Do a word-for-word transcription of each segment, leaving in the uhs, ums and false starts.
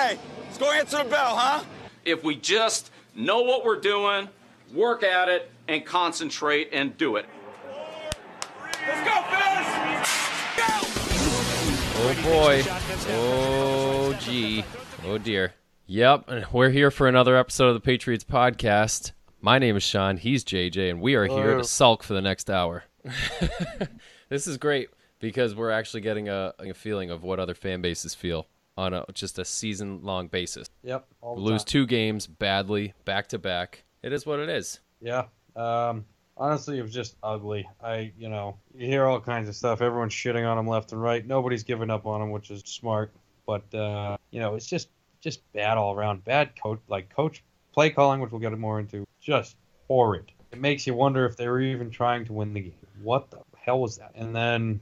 Hey, let's go answer the bell, huh? If we just know what we're doing, work at it, and concentrate and do it. Let's go, fellas! Go! Oh boy. Oh gee. Oh dear. Yep, and we're here for another episode of the Patriots Podcast. My name is Sean, he's J J, and we are here to sulk for the next hour. This is great because we're actually getting a, a feeling of what other fan bases feel on a, just a season-long basis. Yep. All the We lose time. two games badly, back-to-back. It is what it is. Yeah. Um, honestly, it was just ugly. I, you know, you hear all kinds of stuff. Everyone's shitting on him left and right. Nobody's giving up on him, which is smart. But, uh, you know, it's just just bad all around. Bad coach, like coach play calling, which we'll get more into. Just horrid. It makes you wonder if they were even trying to win the game. What the hell was that? And then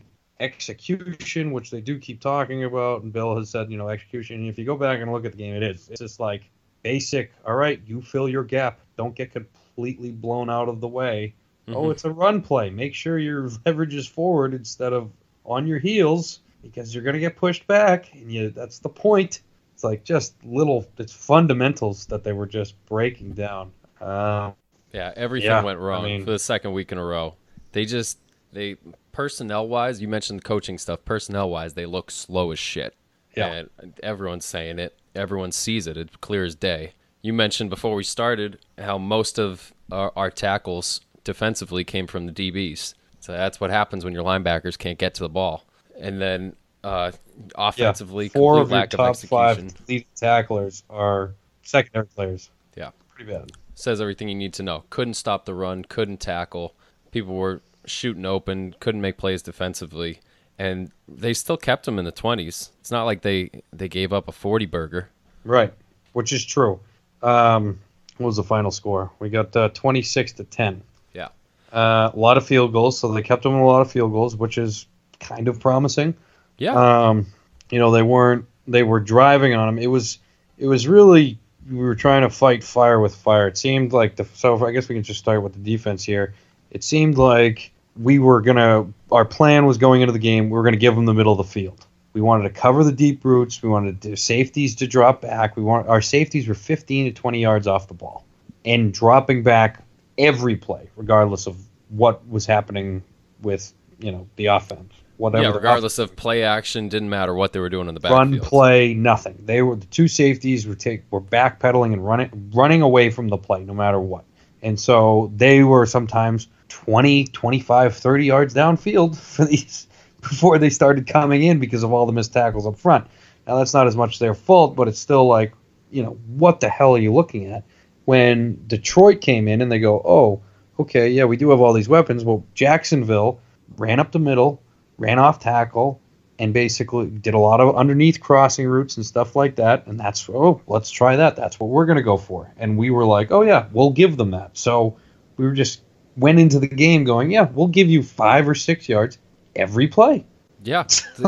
execution, which they do keep talking about, and Bill has said, you know, execution. And if you go back and look at the game, it is. It's just like basic, all right, you fill your gap. Don't get completely blown out of the way. Mm-hmm. Oh, it's a run play. Make sure your leverage is forward instead of on your heels because you're going to get pushed back, and you, that's the point. It's like just little it's fundamentals that they were just breaking down. Uh, Yeah, everything Yeah, went wrong I mean- for the second week in a row. They just, they personnel-wise, you mentioned coaching stuff, personnel-wise, they look slow as shit. Yeah. And everyone's saying it. Everyone sees it. It's clear as day. You mentioned before we started how most of our, our tackles defensively came from the D Bs. So that's what happens when your linebackers can't get to the ball. And then uh, offensively, yeah, four complete of your lack top of execution. five lead tacklers are secondary players. Yeah. Pretty bad. Says everything you need to know. Couldn't stop the run, couldn't tackle. People were shooting open, couldn't make plays defensively, and they still kept them in the twenties. It's not like they, they gave up a forty burger. Right, which is true. Um, what was the final score? We got uh, twenty-six to ten. Yeah. Uh, a lot of field goals, so they kept them in a lot of field goals, which is kind of promising. Yeah. Um, you know, they weren't. They were driving on them. It was. It was really. We were trying to fight fire with fire. It seemed like the. So I guess we can just start with the defense here. It seemed like we were gonna. Our plan was going into the game. We were gonna give them the middle of the field. We wanted to cover the deep routes. We wanted the safeties to drop back. We want our safeties were fifteen to twenty yards off the ball, and dropping back every play, regardless of what was happening with you know the offense. Whatever. Yeah, regardless of play action, didn't matter what they were doing in the Run backfield. play, nothing. They were the two safeties were take were backpedaling and running running away from the play no matter what. And so they were sometimes twenty, twenty-five, thirty yards downfield for these before they started coming in because of all the missed tackles up front. Now that's not as much their fault, but it's still like, you know, what the hell are you looking at? When Detroit came in and they go, "Oh, okay, yeah, we do have all these weapons." Well, Jacksonville ran up the middle, ran off tackle, and basically did a lot of underneath crossing routes and stuff like that. And that's, oh, let's try that. That's what we're going to go for. And we were like, oh, yeah, we'll give them that. So we were just went into the game going, yeah, we'll give you five or six yards every play. Yeah.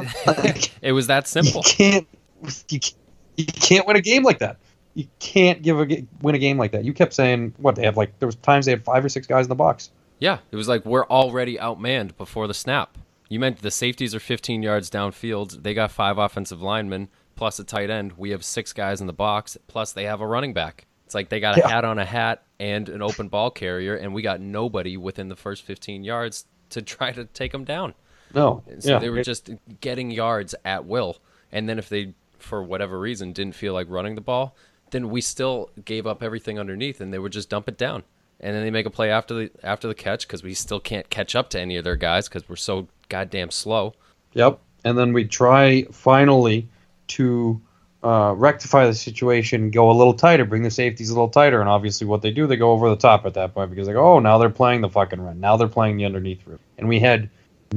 It was that simple. You can't, you can't, you can't win a game like that. You can't give a ga- win a game like that. You kept saying, what, they have like, there was times they had five or six guys in the box. Yeah, it was like we're already outmanned before the snap. You meant the safeties are fifteen yards downfield. They got five offensive linemen plus a tight end. We have six guys in the box, plus they have a running back. It's like they got a Yeah. hat on a hat and an open ball carrier, and we got nobody within the first fifteen yards to try to take them down. No. And so yeah. they were It- just getting yards at will. And then if they, for whatever reason, didn't feel like running the ball, then we still gave up everything underneath, and they would just dump it down. And then they make a play after the after the catch because we still can't catch up to any of their guys because we're so goddamn slow. Yep. And then we try finally to uh, rectify the situation, go a little tighter, bring the safeties a little tighter. And obviously what they do, they go over the top at that point because they go, oh, now they're playing the fucking run. Now they're playing the underneath route. And we had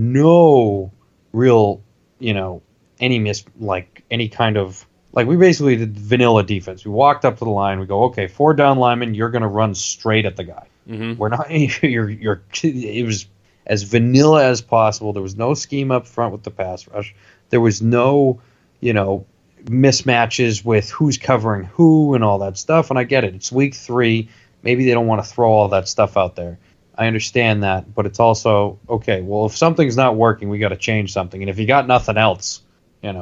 no real, you know, any miss, like any kind of, like we basically did vanilla defense. We walked up to the line. We go, okay, four down linemen, you're going to run straight at the guy. Mm-hmm. We're not, you're, you're, it was as vanilla as possible. There was no scheme up front with the pass rush. There was no, you know, mismatches with who's covering who and all that stuff. And I get it. It's week three. Maybe they don't want to throw all that stuff out there. I understand that. But it's also, okay, well, if something's not working, we got to change something. And if you got nothing else, you know,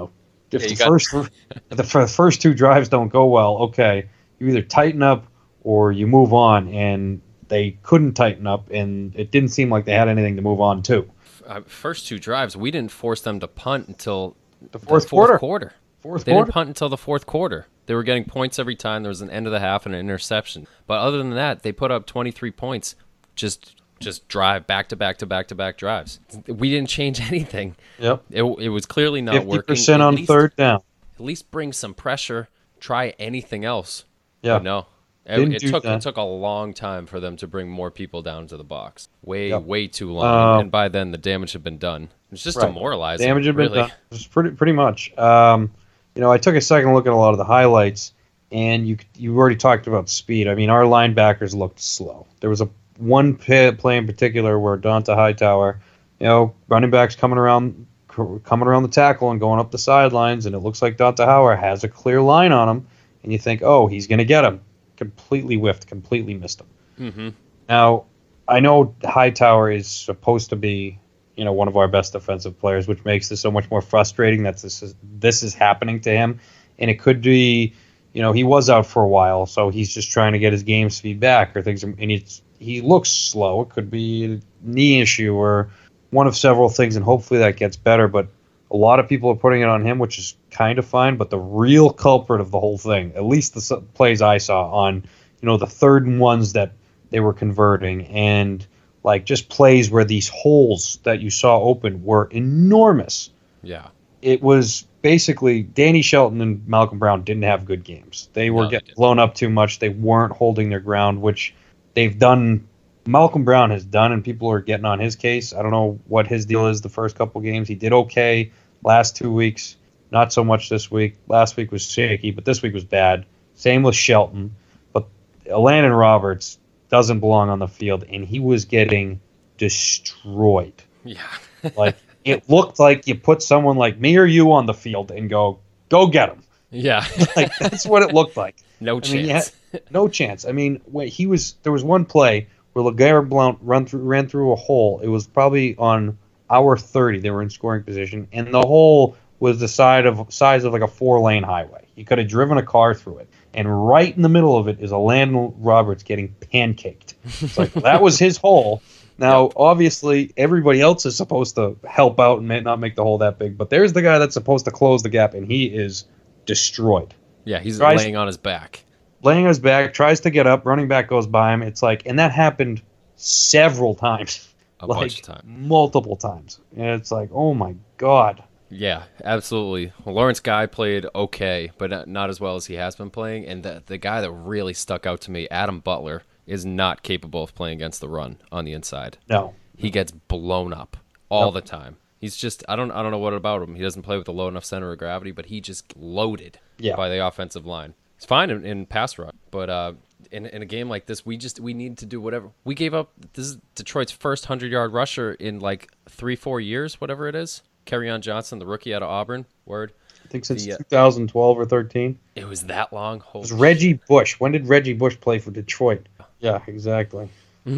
if Yeah, the you got- first if the, for the first two drives don't go well, okay, you either tighten up or you move on, and they couldn't tighten up, and it didn't seem like they had anything to move on to. Uh, first two drives, we didn't force them to punt until The fourth the fourth quarter. quarter. Fourth They quarter. didn't punt until the fourth quarter. They were getting points every time. There was an end of the half and an interception. But other than that, they put up twenty-three points. Just just drive back to back to back to back drives. We didn't change anything. Yep. It, it was clearly not Fifty working. percent At on least- third down. At least bring some pressure. Try anything else. Yeah. But no. It, Didn't it do took that. it took a long time for them to bring more people down to the box. Way Yep. way too long. Uh, and by then the damage had been done. It's just Right. demoralizing. Damage had been really. done. Just pretty pretty much. Um, you know, I took a second look at a lot of the highlights, and you you already talked about speed. I mean, our linebackers looked slow. There was a one play in particular where Donta Hightower, you know, running backs coming around coming around the tackle and going up the sidelines, and it looks like Donta Howard has a clear line on him, and you think, oh, he's going to get him. Completely whiffed, completely missed him. Mm-hmm. Now, I know Hightower is supposed to be, you know, one of our best defensive players, which makes this so much more frustrating that this is this is happening to him. And it could be, you know, he was out for a while, so he's just trying to get his game speed back or things. And it's he looks slow. It could be a knee issue or one of several things, and hopefully that gets better. But a lot of people are putting it on him, which is kind of fine. But the real culprit of the whole thing, at least the s- plays I saw on, you know, the third and ones that they were converting, and like just plays where these holes that you saw open were enormous. Yeah. It was basically Danny Shelton and Malcolm Brown didn't have good games. They were No, they getting didn't. blown up too much. They weren't holding their ground, which they've done. Malcolm Brown has done, and people are getting on his case. I don't know what his deal is the first couple games. He did okay last two weeks, not so much this week. Last week was shaky, but this week was bad. Same with Shelton. But Landon Roberts doesn't belong on the field, and he was getting destroyed. Yeah. Like, it looked like you put someone like me or you on the field and go, go get him. Yeah. Like, that's what it looked like. No I mean, yeah, chance. no chance. I mean, wait, he was. There was one play where LeGarrette Blount run through, ran through a hole. It was probably on our thirty. They were in scoring position, and the hole was the side of size of like a four-lane highway. You could have driven a car through it, and right in the middle of it is a Landon Roberts getting pancaked. It's like that was his hole. Now, obviously, everybody else is supposed to help out and may not make the hole that big, but there's the guy that's supposed to close the gap, and he is destroyed. Yeah, he's Tries- laying on his back. Laying on his back, tries to get up, running back goes by him. It's like, and that happened several times, A like bunch of times. multiple times. And it's like, oh my god. Yeah, absolutely. Lawrence Guy played okay, but not- not as well as he has been playing. And the the guy that really stuck out to me, Adam Butler, is not capable of playing against the run on the inside. No, He gets blown up all Nope. the time. He's just I don't I don't know what about him. He doesn't play with a low enough center of gravity, but he just loaded Yeah. by the offensive line. It's fine in, in pass rush, but uh, in in a game like this, we just we need to do whatever. We gave up. This is Detroit's first hundred yard rusher in like three four years, whatever it is. Kerryon Johnson, the rookie out of Auburn. Word. I think since The, uh, two thousand twelve or thirteen. It was that long. It Holy was Reggie Bush. When did Reggie Bush play for Detroit? Yeah, exactly.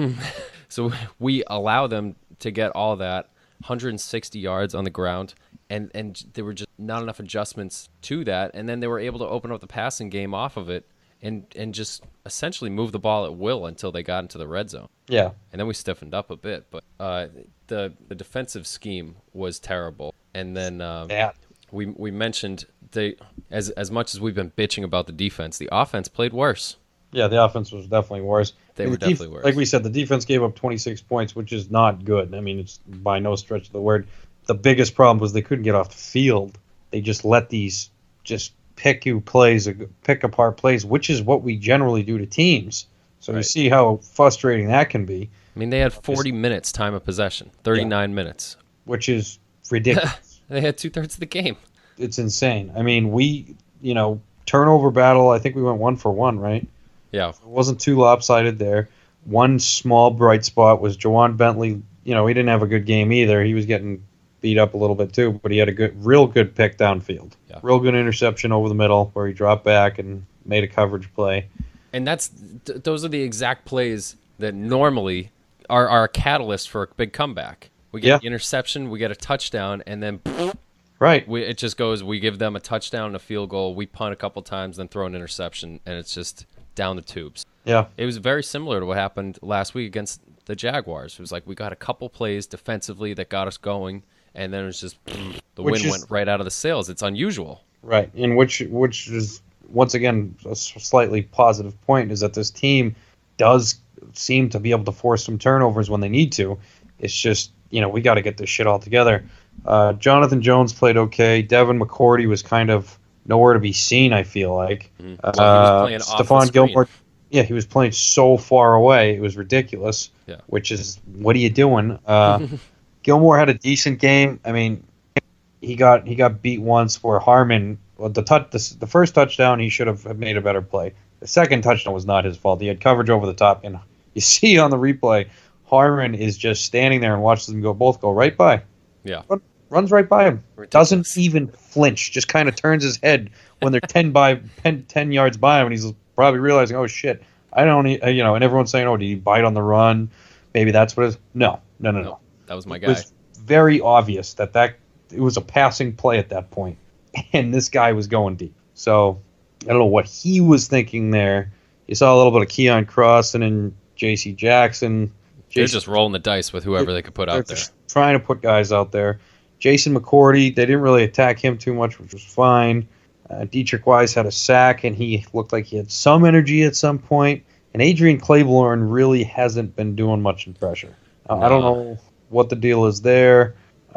So we allow them to get all that one hundred sixty yards on the ground, and and there were just not enough adjustments to that, and then they were able to open up the passing game off of it, and and just essentially move the ball at will until they got into the red zone, Yeah. and then we stiffened up a bit. But uh, the the defensive scheme was terrible, and then um, Yeah. we we mentioned they as as much as we've been bitching about the defense, the offense played worse. Yeah, the offense was definitely worse. They I mean, were the def- definitely worse. Like we said, the defense gave up twenty-six points, which is not good. I mean, it's by no stretch of the word. The biggest problem was they couldn't get off the field. They just let these just pick you plays, pick apart plays, which is what we generally do to teams. So you Right. see how frustrating that can be, I mean, they had forty minutes time of possession, thirty-nine minutes. which is ridiculous. They had two thirds of the game. It's insane. I mean, we, you know, turnover battle, I think we went one for one, right? Yeah, It wasn't too lopsided there. One small bright spot was Jawan Bentley. You know, he didn't have a good game either. He was getting beat up a little bit too, but he had a good, real good pick downfield. Yeah. Real good interception over the middle where he dropped back and made a coverage play. and that's th- those are the exact plays that normally are, are a catalyst for a big comeback. We get Yeah. an interception, we get a touchdown, and then Right. We, it just goes, we give them a touchdown and a field goal, we punt a couple times, then throw an interception, and it's just down the tubes. Yeah. It was very similar to what happened last week against the Jaguars. It was like we got a couple plays defensively that got us going, and then it was just the Which wind is- went right out of the sails. It's unusual. Right. And which which is once again a s- slightly positive point is that this team does seem to be able to force some turnovers when they need to. It's just, you know, we got to get this shit all together. Uh, Jonathan Jones played okay. Devin McCourty was kind of nowhere to be seen, I feel like. Mhm. Uh, Well, he was playing off the Stephon screen. Gilmore, yeah, he was playing so far away. It was ridiculous, Yeah. which is, what are you doing? Uh, Gilmore had a decent game. I mean, he got he got beat once where Harmon, well, the, touch, the, the first touchdown, he should have made a better play. The second touchdown was not his fault. He had coverage over the top, and you see on the replay, Harmon is just standing there and watches them go both go right by. Yeah. Run, runs right by him. Ridiculous. Doesn't even flinch. Just kind of turns his head when they're ten by ten, ten yards by him, and he's probably realizing, oh shit, I don't, e- you know. And everyone's saying, oh, did he bite on the run? Maybe that's what it is. No, no, no, no. No, that was my It guy. was very obvious that that it was a passing play at that point, and this guy was going deep. So I don't know what he was thinking there. You saw a little bit of Keon Crossan and J C Jackson. They're Jason- just rolling the dice with whoever they could put they're out there. just trying to put guys out there. Jason McCourty, they didn't really attack him too much, which was fine. Uh, Dietrich Weiss had a sack, and he looked like he had some energy at some point. And Adrian Claiborne really hasn't been doing much in pressure. Uh, I don't No. know what the deal is there.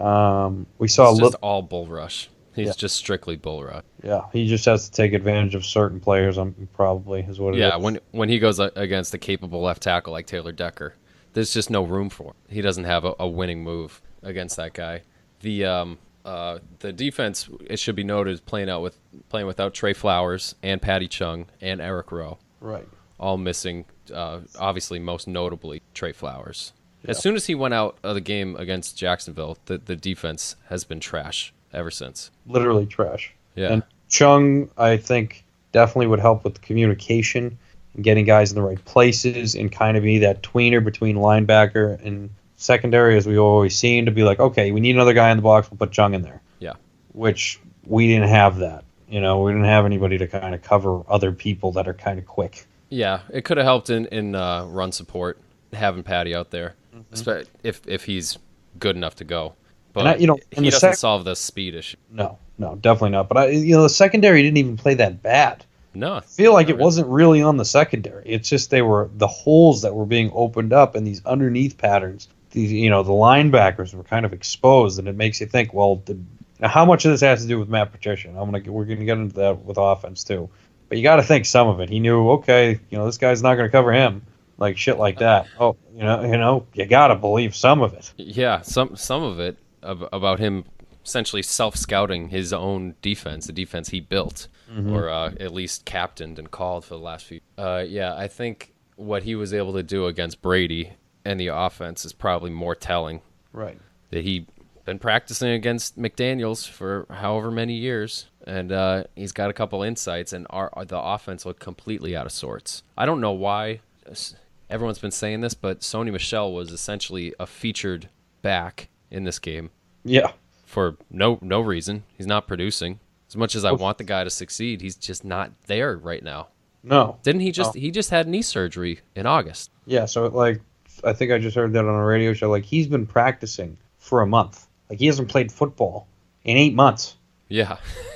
Um, we saw a It's little. just all bull rush. He's Yeah. just strictly bull rush. Yeah, he just has to take advantage of certain players. Um, probably is what it is. Yeah, when when he goes a- against a capable left tackle like Taylor Decker, there's just no room for him. He doesn't have a, a winning move against that guy. The um uh the defense, it should be noted, is playing out with playing without Trey Flowers and Patty Chung and Eric Rowe, Right. all missing. Uh, obviously, most notably Trey Flowers. Yeah. As soon as he went out of the game against Jacksonville, the the defense has been trash ever since. Literally trash. Yeah. And Chung, I think, definitely would help with the communication and getting guys in the right places and kind of be that tweener between linebacker and secondary, as we always seem to be like, okay, we need another guy in the box, we'll put Chung in there. Yeah. Which we didn't have that. You know, we didn't have anybody to kind of cover other people that are kind of quick. Yeah, it could have helped in in uh, run support having Patty out there, Mm-hmm. espe- if if he's good enough to go. But And I- you know, in he the doesn't sec- solve the speed issue. No, no, definitely not. But, I, you know, the secondary didn't even play that bad. No, I feel like not it really. wasn't really on the secondary. It's just they were the holes that were being opened up and these underneath patterns. These, you know, the linebackers were kind of exposed, and it makes you think, well, did, now how much of this has to do with Matt Patricia? I'm gonna we're gonna get into that with offense too, but you got to think some of it. He knew, okay, you know, this guy's not gonna cover him, like shit like that. Oh, you know, you know, you got to believe some of it. Yeah, some some of it ab- about him essentially self-scouting his own defense, the defense he built, Mm-hmm. or uh, at least captained and called for the last few. Uh, yeah, I think what he was able to do against Brady and the offense is probably more telling. Right. That he been practicing against McDaniels for however many years, and uh, he's got a couple insights, and our, the offense looked completely out of sorts. I don't know why everyone's been saying this, but Sony Michel was essentially a featured back in this game Yeah. for no no reason. He's not producing. As much as I want the guy to succeed, he's just not there right now. No. Didn't he just No. he just had knee surgery in August? Yeah. So like, I think I just heard that on a radio show. Like he's been practicing for a month. Like he hasn't played football in eight months. Yeah.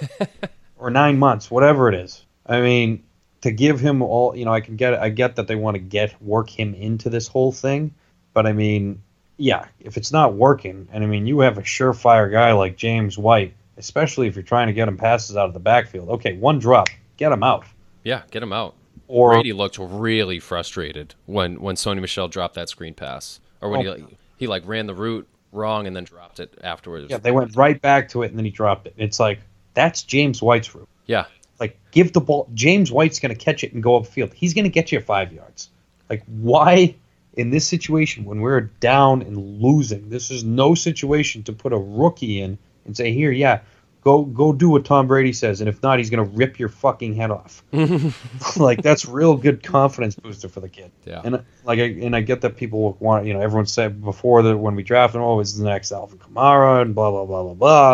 or nine months, whatever it is. I mean, to give him all, you know, I can get, I get that they want to get work him into this whole thing, but I mean, yeah, if it's not working, and I mean, you have a surefire guy like James White, especially if you're trying to get him passes out of the backfield. Okay, one drop, get him out. Yeah, get him out. Or Brady looked really frustrated when when Sony Michel dropped that screen pass, or when Oh. he he like ran the route wrong and then dropped it afterwards. yeah, they went right back to it, and then he dropped it. It's like that's James White's route. Yeah, Like, give the ball. James White's going to catch it and go upfield. He's going to get you five yards. Like, why in this situation when we're down and losing? This is no situation to put a rookie in and say, here, yeah, go go do what Tom Brady says, and if not, he's going to rip your fucking head off. Like, that's real good confidence booster for the kid. Yeah. And like, I, and I get that people want, you know, everyone said before that when we drafted him, oh, it's the next Alvin Kamara and blah blah blah blah blah.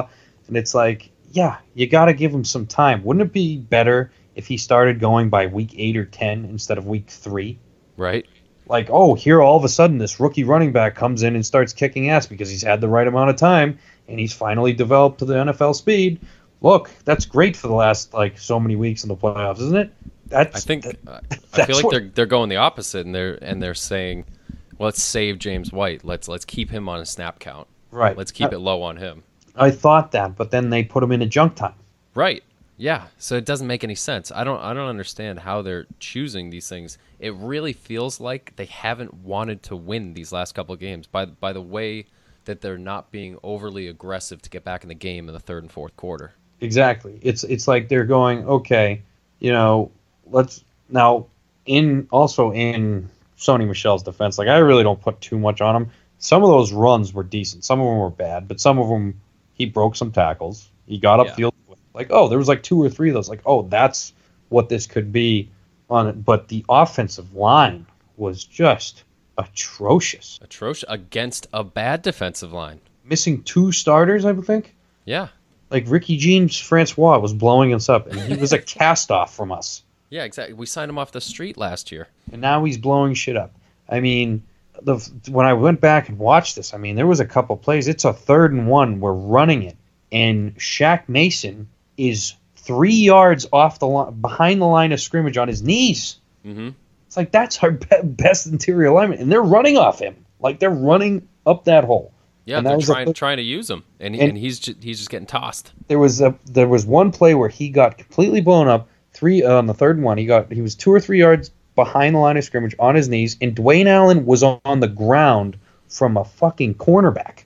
And it's like, yeah, you got to give him some time. Wouldn't it be better if he started going by week eight or ten instead of week three? Right. Like, oh, here all of a sudden this rookie running back comes in and starts kicking ass because he's had the right amount of time and he's finally developed to the N F L speed. Look, that's great for the last like so many weeks in the playoffs, isn't it? That's, I think that, uh, I feel like what, they're they're going the opposite, and they're and they're saying, well, let's save James White. Let's let's keep him on a snap count. right. Let's keep I, it low on him. I thought that, but then they put him into junk time. Right. Yeah. So it doesn't make any sense. I don't I don't understand how they're choosing these things. It really feels like they haven't wanted to win these last couple of games by by the way that they're not being overly aggressive to get back in the game in the third and fourth quarter. Exactly. It's it's like they're going, okay, you know, let's now in also in Sony Michel's defense, like I really don't put too much on him. Some of those runs were decent. Some of them were bad, but some of them he broke some tackles. He got Yeah. upfield. Like, oh, there was like two or three of those. Like, oh, that's what this could be on it. But the offensive line was just atrocious. Atrocious against a bad defensive line. Missing two starters, I would think. Yeah. Like Ricky James Francois was blowing us up, and he was a cast off from us. Yeah, exactly. We signed him off the street last year. And now he's blowing shit up. I mean, the when I went back and watched this, I mean, there was a couple plays. It's a third and one. We're running it, and Shaq Mason is three yards off the line, behind the line of scrimmage on his knees. Mm-hmm. It's like that's our be- best interior alignment, and they're running off him. Like they're running up that hole. Yeah, And that they're was a trying play- trying to use him, and, he, And- and he's just, he's just getting tossed. There was a there was one play where he got completely blown up. Three uh, on the third one, he got he was two or three yards behind the line of scrimmage on his knees, and Dwayne Allen was on the ground from a fucking cornerback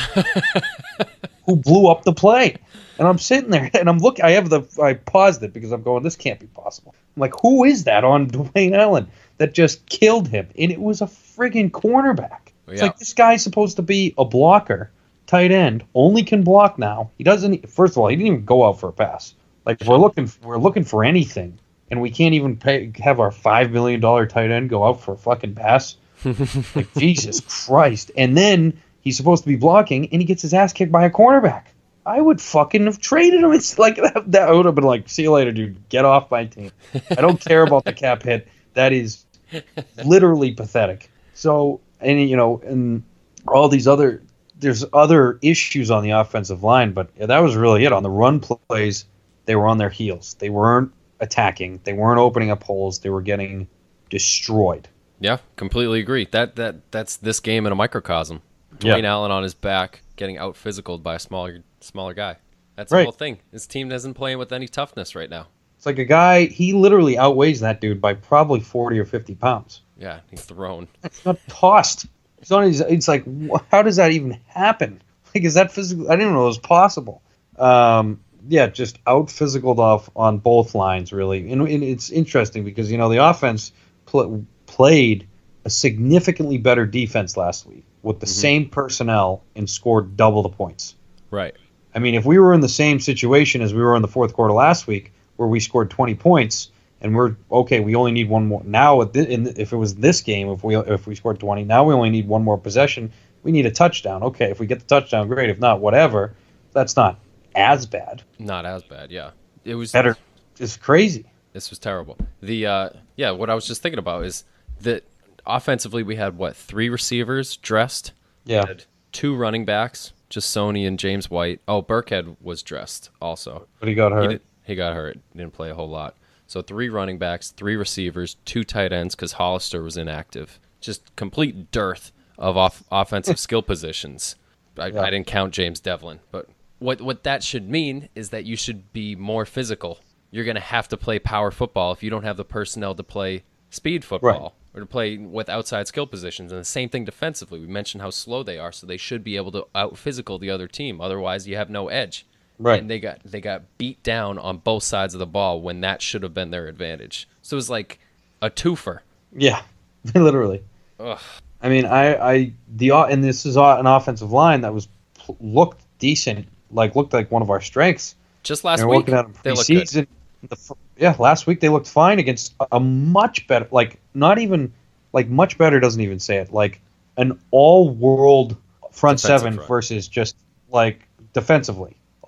who blew up the play. And I'm sitting there, and I'm looking. I have the I paused it because I'm going, this can't be possible. I'm like, who is that on Dwayne Allen that just killed him? And it was a friggin' cornerback. It's Yeah. like this guy's supposed to be a blocker, tight end, only can block now. He doesn't. First of all, he didn't even go out for a pass. Like we're looking, we're looking for anything, and we can't even pay, have our five million dollar tight end go out for a fucking pass. Like Jesus Christ! And then he's supposed to be blocking, and he gets his ass kicked by a cornerback. I would fucking have traded him. It's like that, that would have been like, see you later, dude. Get off my team. I don't care about the cap hit. That is literally pathetic. So, and you know, and all these other, there's other issues on the offensive line, but that was really it. On the run plays, they were on their heels. They weren't attacking. They weren't opening up holes. They were getting destroyed. Yeah, completely agree. That that that's this game in a microcosm. Yeah. Dwayne Allen on his back, getting out physicaled by a smaller smaller guy. That's Right. the whole thing. His team isn't playing with any toughness right now. It's like a guy, he literally outweighs that dude by probably forty or fifty pounds. Yeah, he's thrown. He's not tossed. It's on his, it's like, wh- how does that even happen? Like, is that physical? I didn't even know it was possible. Um, yeah, just out physicaled off on both lines, really. And, and it's interesting because, you know, the offense pl- played a significantly better defense last week with the Mhm. same personnel and scored double the points. Right. I mean, if we were in the same situation as we were in the fourth quarter last week, where we scored twenty points, and we're okay, we only need one more. Now, at thi- in, if it was this game, if we if we scored twenty, now we only need one more possession. We need a touchdown. Okay, if we get the touchdown, great. If not, whatever. That's not as bad. Not as bad, yeah. It was Better. It's crazy. This was terrible. The uh yeah, what I was just thinking about is that offensively we had what, three receivers dressed? Yeah. Had two running backs, just Sony and James White. Oh, Burkhead was dressed also. But he got He, hurt. did, he got hurt. Didn't play a whole lot. So three running backs, three receivers, two tight ends because Hollister was inactive. Just complete dearth of off- offensive skill positions. I, Yeah. I didn't count James Devlin. But what, what that should mean is that you should be more physical. You're going to have to play power football if you don't have the personnel to play speed football or to play with outside skill positions. And the same thing defensively. We mentioned how slow they are, so they should be able to out physical the other team. Otherwise, you have no edge. Right. And they got they got beat down on both sides of the ball when that should have been their advantage. So it was like a twofer. Yeah. Literally. Ugh. I mean, I, I the and this is an offensive line that was looked decent, like looked like one of our strengths. Just last They were week, looking at them they looked good. preseason. The, fir- yeah, last week they looked fine against a, a much better, like not even, like much better doesn't even say it, like an all-world front Defensive seven front. versus just like defensively,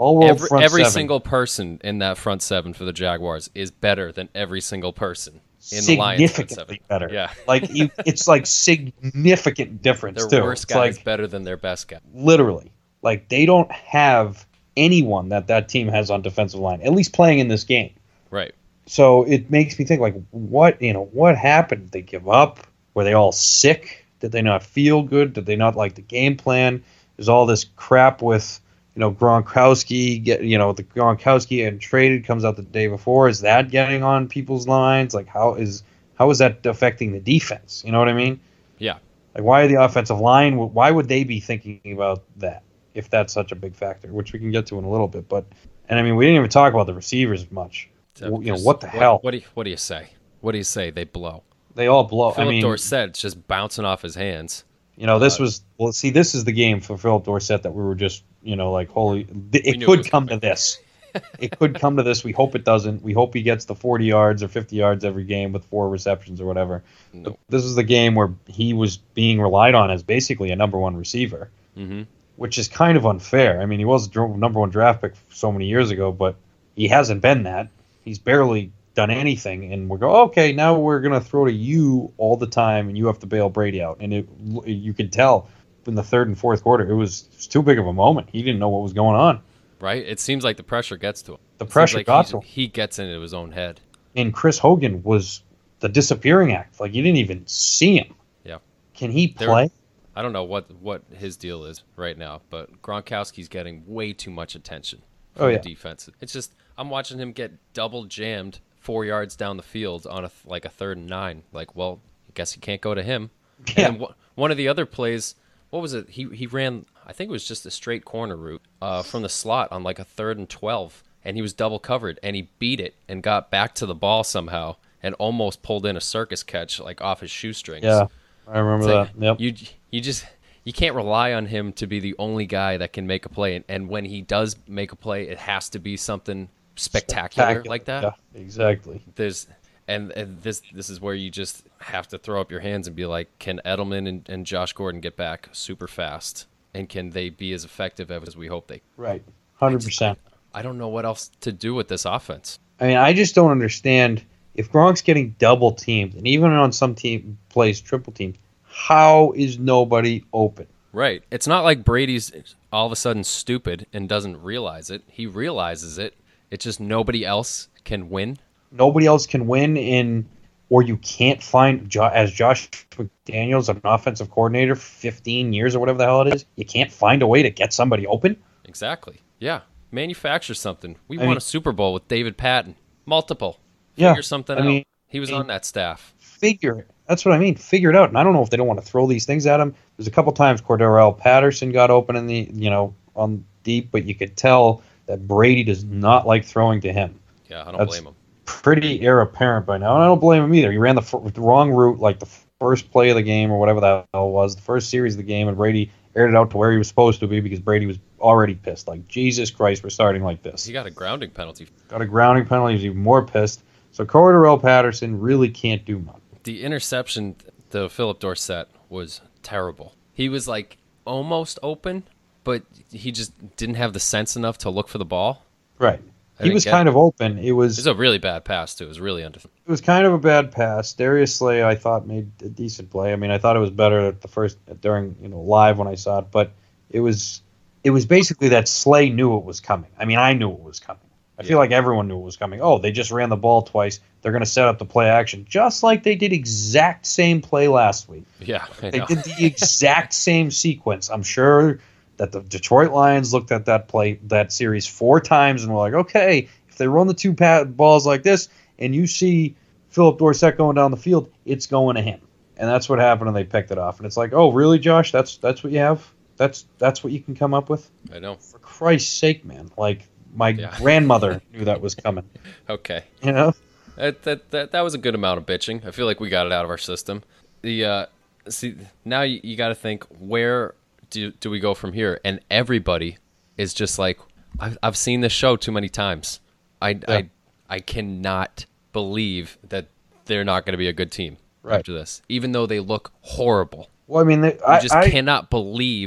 All world Every, front every seven. single person in that front seven for the Jaguars is better than every single person in the Lions front seven. Significantly better. Yeah. Like you, it's like significant difference Their too. worst It's guy is like better than their best guy. literally, like they don't have anyone that that team has on defensive line, at least playing in this game. Right. So it makes me think, like, what you know, what happened? Did they give up? Were they all sick? Did they not feel good? Did they not like the game plan? There's all this crap with, you know, Gronkowski. Get you know the Gronkowski and traded comes out the day before. Is that getting on people's minds? Like, how is how is that affecting the defense? You know what I mean? Yeah. Like, why are the offensive line? Why would they be thinking about that if that's such a big factor? Which we can get to in a little bit. But and I mean, we didn't even talk about the receivers much. So You know, just- what the hell? What do you, what do you say? What do you say? They blow. They all blow. Philip I mean, Dorsett's just bouncing off his hands. you know, this uh, was well. See, this is the game for Philip Dorsett that we were just, you know, like, holy. It knew it could was come coming. to this. It could come to this. We hope it doesn't. We hope he gets the forty yards or fifty yards every game with four receptions or whatever. No. This is the game where he was being relied on as basically a number one receiver, Mm-hmm. which is kind of unfair. I mean, he was a dr- number one draft pick so many years ago, but he hasn't been that. He's barely done anything, and we go, okay, now we're gonna throw to you all the time, and you have to bail Brady out. And it, you could tell in the third and fourth quarter, it was, it was too big of a moment. He didn't know what was going on. Right? It seems like the pressure gets to him. The It seems pressure like got he's- to him. He gets into his own head. And Chris Hogan was the disappearing act. Like, you didn't even see him. Yeah. Can he There- play? I don't know what, what his deal is right now, but Gronkowski's getting way too much attention from Oh, yeah. the defense. It's just I'm watching him get double jammed four yards down the field on a like a third and nine. Like, well, I guess you can't go to him. Yeah. And w- one of the other plays, what was it? He he ran, I think it was just a straight corner route uh, from the slot on like a third and twelve, and he was double covered, and he beat it and got back to the ball somehow and almost pulled in a circus catch like off his shoestrings. Yeah, I remember It's like, that. Yep. You you just you can't rely on him to be the only guy that can make a play, and, and when he does make a play, it has to be something spectacular, like that. Yeah, exactly. There's and, and this this is where you just have to throw up your hands and be like, can Edelman and, and Josh Gordon get back super fast, and can they be as effective as we hope they? Right. one hundred percent. I don't know what else to do with this offense. I mean, I just don't understand if Gronk's getting double teamed, and even on some team plays triple teamed, how is nobody open? Right. It's not like Brady's all of a sudden stupid and doesn't realize it. He realizes it. It's just nobody else can win. Nobody else can win in, or you can't find, Jo- as Josh McDaniels, an offensive coordinator, fifteen years or whatever the hell it is, you can't find a way to get somebody open? Exactly. Yeah. Manufacture something. We I won mean- a Super Bowl with David Patton. Multiple. Yeah, Figure something I out. mean- he was I mean- on that staff. Figure it. That's what I mean. Figure it out. And I don't know if they don't want to throw these things at him. There's a couple times Cordero Patterson got open in the, you know, on deep, but you could tell that Brady does not like throwing to him. Yeah, I don't That's- blame him. Pretty heir apparent by now, and I don't blame him either. He ran the, f- the wrong route, like the first play of the game or whatever the hell it was, the first series of the game, and Brady aired it out to where he was supposed to be because Brady was already pissed. Like, Jesus Christ, we're starting like this. He got a grounding penalty. Got a grounding penalty, he was even more pissed. So Cordero Patterson really can't do much. The interception to Philip Dorsett was terrible. He was like almost open, but he just didn't have the sense enough to look for the ball. Right. I He didn't was get kind it. of open. It It was was a really bad pass too. It was really under. it was kind of a bad pass. Darius Slay, I thought, made a decent play. I mean, I thought it was better at the first during you know live when I saw it, but it was it was basically that Slay knew it was coming. I mean, I knew it was coming. I feel Yeah. like everyone knew it was coming. Oh, they just ran the ball twice. They're going to set up the play action, just like they did exact same play last week. Yeah, I They know. did the exact same sequence. I'm sure that the Detroit Lions looked at that play, that series four times and were like, okay, if they run the two pat balls like this and you see Philip Dorsett going down the field, it's going to him. And that's what happened, and they picked it off. And it's like, oh, really, Josh? That's that's what you have? That's that's what you can come up with? I know. For Christ's sake, man. Like, my Yeah. grandmother knew that was coming. Okay. You know? That, that that that was a good amount of bitching. I feel like we got it out of our system. The uh, see now you, you got to think, where do do we go from here? And everybody is just like, I've I've seen this show too many times. I Yeah. I I cannot believe that they're not going to be a good team Right. after this, even though they look horrible. Well, I mean, they, You I, just I, cannot believe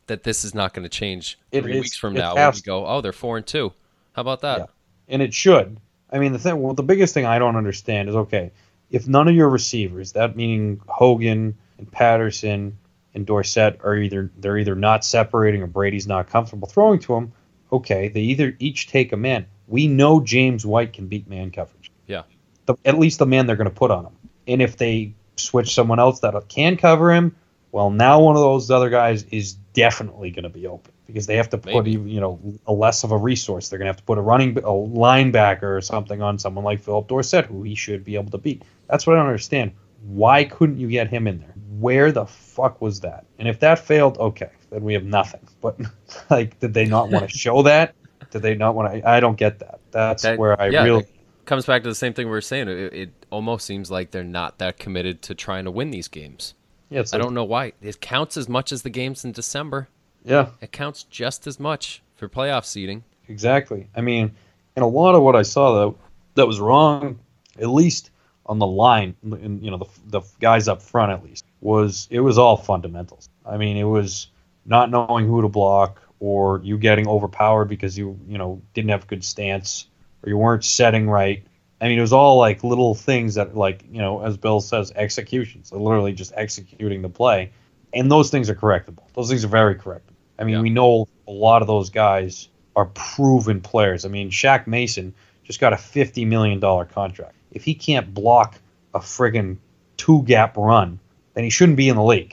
that this is not going to change It three is- weeks from it now when has we go, oh, they're four and two. How about that? Yeah. And it should. I mean, the thing, well, the biggest thing I don't understand is, okay, if none of your receivers, that meaning Hogan and Patterson and Dorsett, are either they're either not separating or Brady's not comfortable throwing to them, okay, they either each take a man. We know James White can beat man coverage. Yeah. The, at least the man they're going to put on him. And if they switch someone else that can cover him, well, now one of those other guys is definitely going to be open because they have to put Maybe. you know a less of a resource. They're going to have to put a running a linebacker or something on someone like Philip Dorsett, who he should be able to beat. That's what I don't understand. Why couldn't you get him in there? Where the fuck was that? And if that failed, okay, then we have nothing. But like, did they not want to show that? Did they not want to? I don't get that. That's That- where I yeah, really. it comes back to the same thing we were saying. It, it almost seems like they're not that committed to trying to win these games. Yeah, it's I like- don't know why. It counts as much as the games in December. Yeah, It counts just as much for playoff seeding. exactly. I mean, and a lot of what I saw that that was wrong, at least on the line, and you know the the guys up front at least, was it was all fundamentals. I mean, it was not knowing who to block, or you getting overpowered because you you know didn't have a good stance, or you weren't setting right. I mean, it was all like little things that, like, you know, as Bill says, execution. So literally just executing the play. And those things are correctable. Those things are very correctable. I mean, Yeah. we know a lot of those guys are proven players. I mean, Shaq Mason just got a fifty million dollars contract. If he can't block a friggin' two-gap run, then he shouldn't be in the league.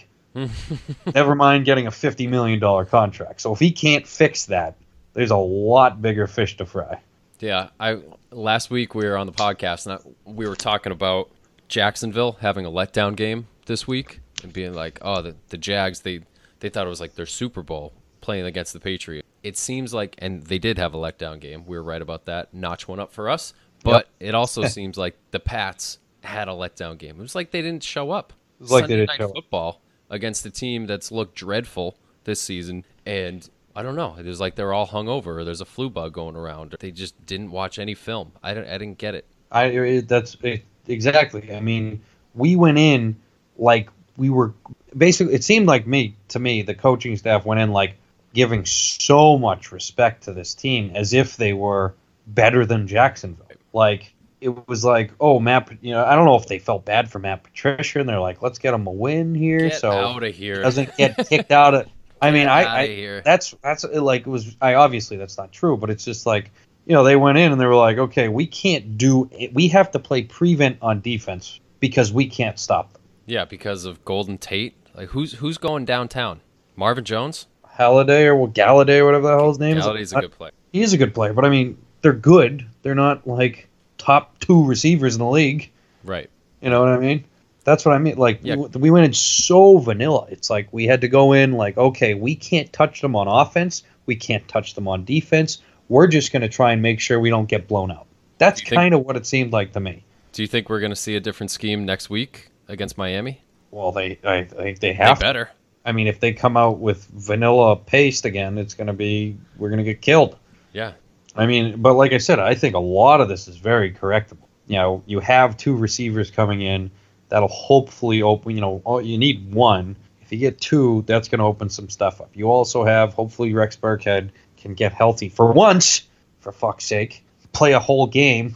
Never mind getting a fifty million dollars contract. So if he can't fix that, there's a lot bigger fish to fry. Yeah, I last week we were on the podcast and I, we were talking about Jacksonville having a letdown game this week and being like, oh, the, the Jags, they, they thought it was like their Super Bowl playing against the Patriots. It seems like, and they did have a letdown game. We were right about that. Notch one up for us. But it also seems like the Pats had a letdown game. It was like they didn't show up. It was like Sunday they didn't Night show up. Football against a team that's looked dreadful this season, and I don't know. It was like they're all hungover, or there's a flu bug going around. They just didn't watch any film. I don't, I didn't get it. I it, that's it, exactly. I mean, we went in like we were basically. It seemed like me to me, the coaching staff went in like giving so much respect to this team as if they were better than Jacksonville. Like it was like, oh, Matt. You know, I don't know if they felt bad for Matt Patricia, and they're like, let's get him a win here, Get so out of here. doesn't get kicked out of. I mean, I, outta I here. that's that's like it was. I obviously that's not true, but it's just like, you know, they went in and they were like, okay, we can't do it. We have to play prevent on defense because we can't stop them. Yeah, because of Golden Tate. Like who's who's going downtown? Marvin Jones? Halliday or well, Galladay or whatever the hell his name is. Galladay's a good player. He is a good player, but I mean, they're good. They're not like top two receivers in the league. Right. You know what I mean? That's what I mean. Like Yeah. we, we went in so vanilla. It's like we had to go in like, okay, we can't touch them on offense. We can't touch them on defense. We're just going to try and make sure we don't get blown out. That's Do you think- kind of what it seemed like to me. Do you think we're going to see a different scheme next week against Miami? Well, they I think they They have to. better. I mean, if they come out with vanilla paste again, it's going to be we're going to get killed. Yeah. I mean, but like I said, I think a lot of this is very correctable. You know, you have two receivers coming in that'll hopefully open, you know, oh, you need one. If you get two, that's going to open some stuff up. You also have, hopefully, Rex Burkhead can get healthy for once, for fuck's sake, play a whole game.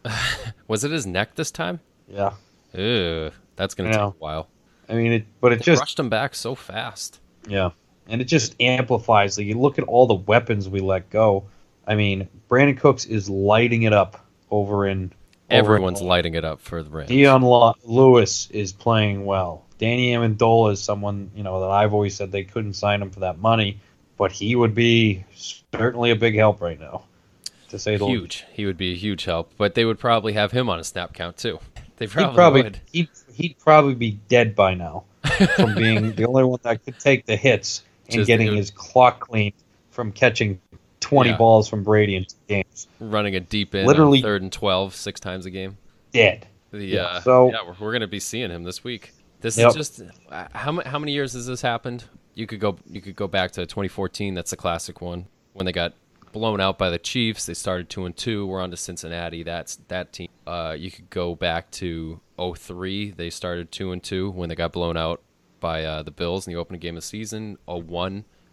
Was it his neck this time? Yeah. Ew, that's going to Yeah. take a while. I mean, it, but it They just, rushed him back so fast. yeah. And it just amplifies. Like, you look at all the weapons we let go. I mean, Brandon Cooks is lighting it up over in. Everyone's over in, lighting it up for the Rams. Dion Law- Lewis is playing well. Danny Amendola is someone, you know, that I've always said they couldn't sign him for that money, but he would be certainly a big help right now, to say the least. Huge. He would be a huge help, but they would probably have him on a snap count too. They probably, He'd probably would. he'd, he'd probably be dead by now from being the only one that could take the hits and Just- getting it would- his clock cleaned from catching twenty Yeah. balls from Brady in two games. Running a deep in Literally- on third and twelve six times a game. Dead. The, Yeah, uh, so- yeah, we're, we're going to be seeing him this week. This Yep. is just uh, how ma- how many years has this happened? You could go you could go back to twenty fourteen. That's the classic one when they got blown out by the Chiefs. They started two and two. We're on to Cincinnati. That's that team. Uh, you could go back to oh three. They started two and two when they got blown out by uh, the Bills in the opening game of the season. oh one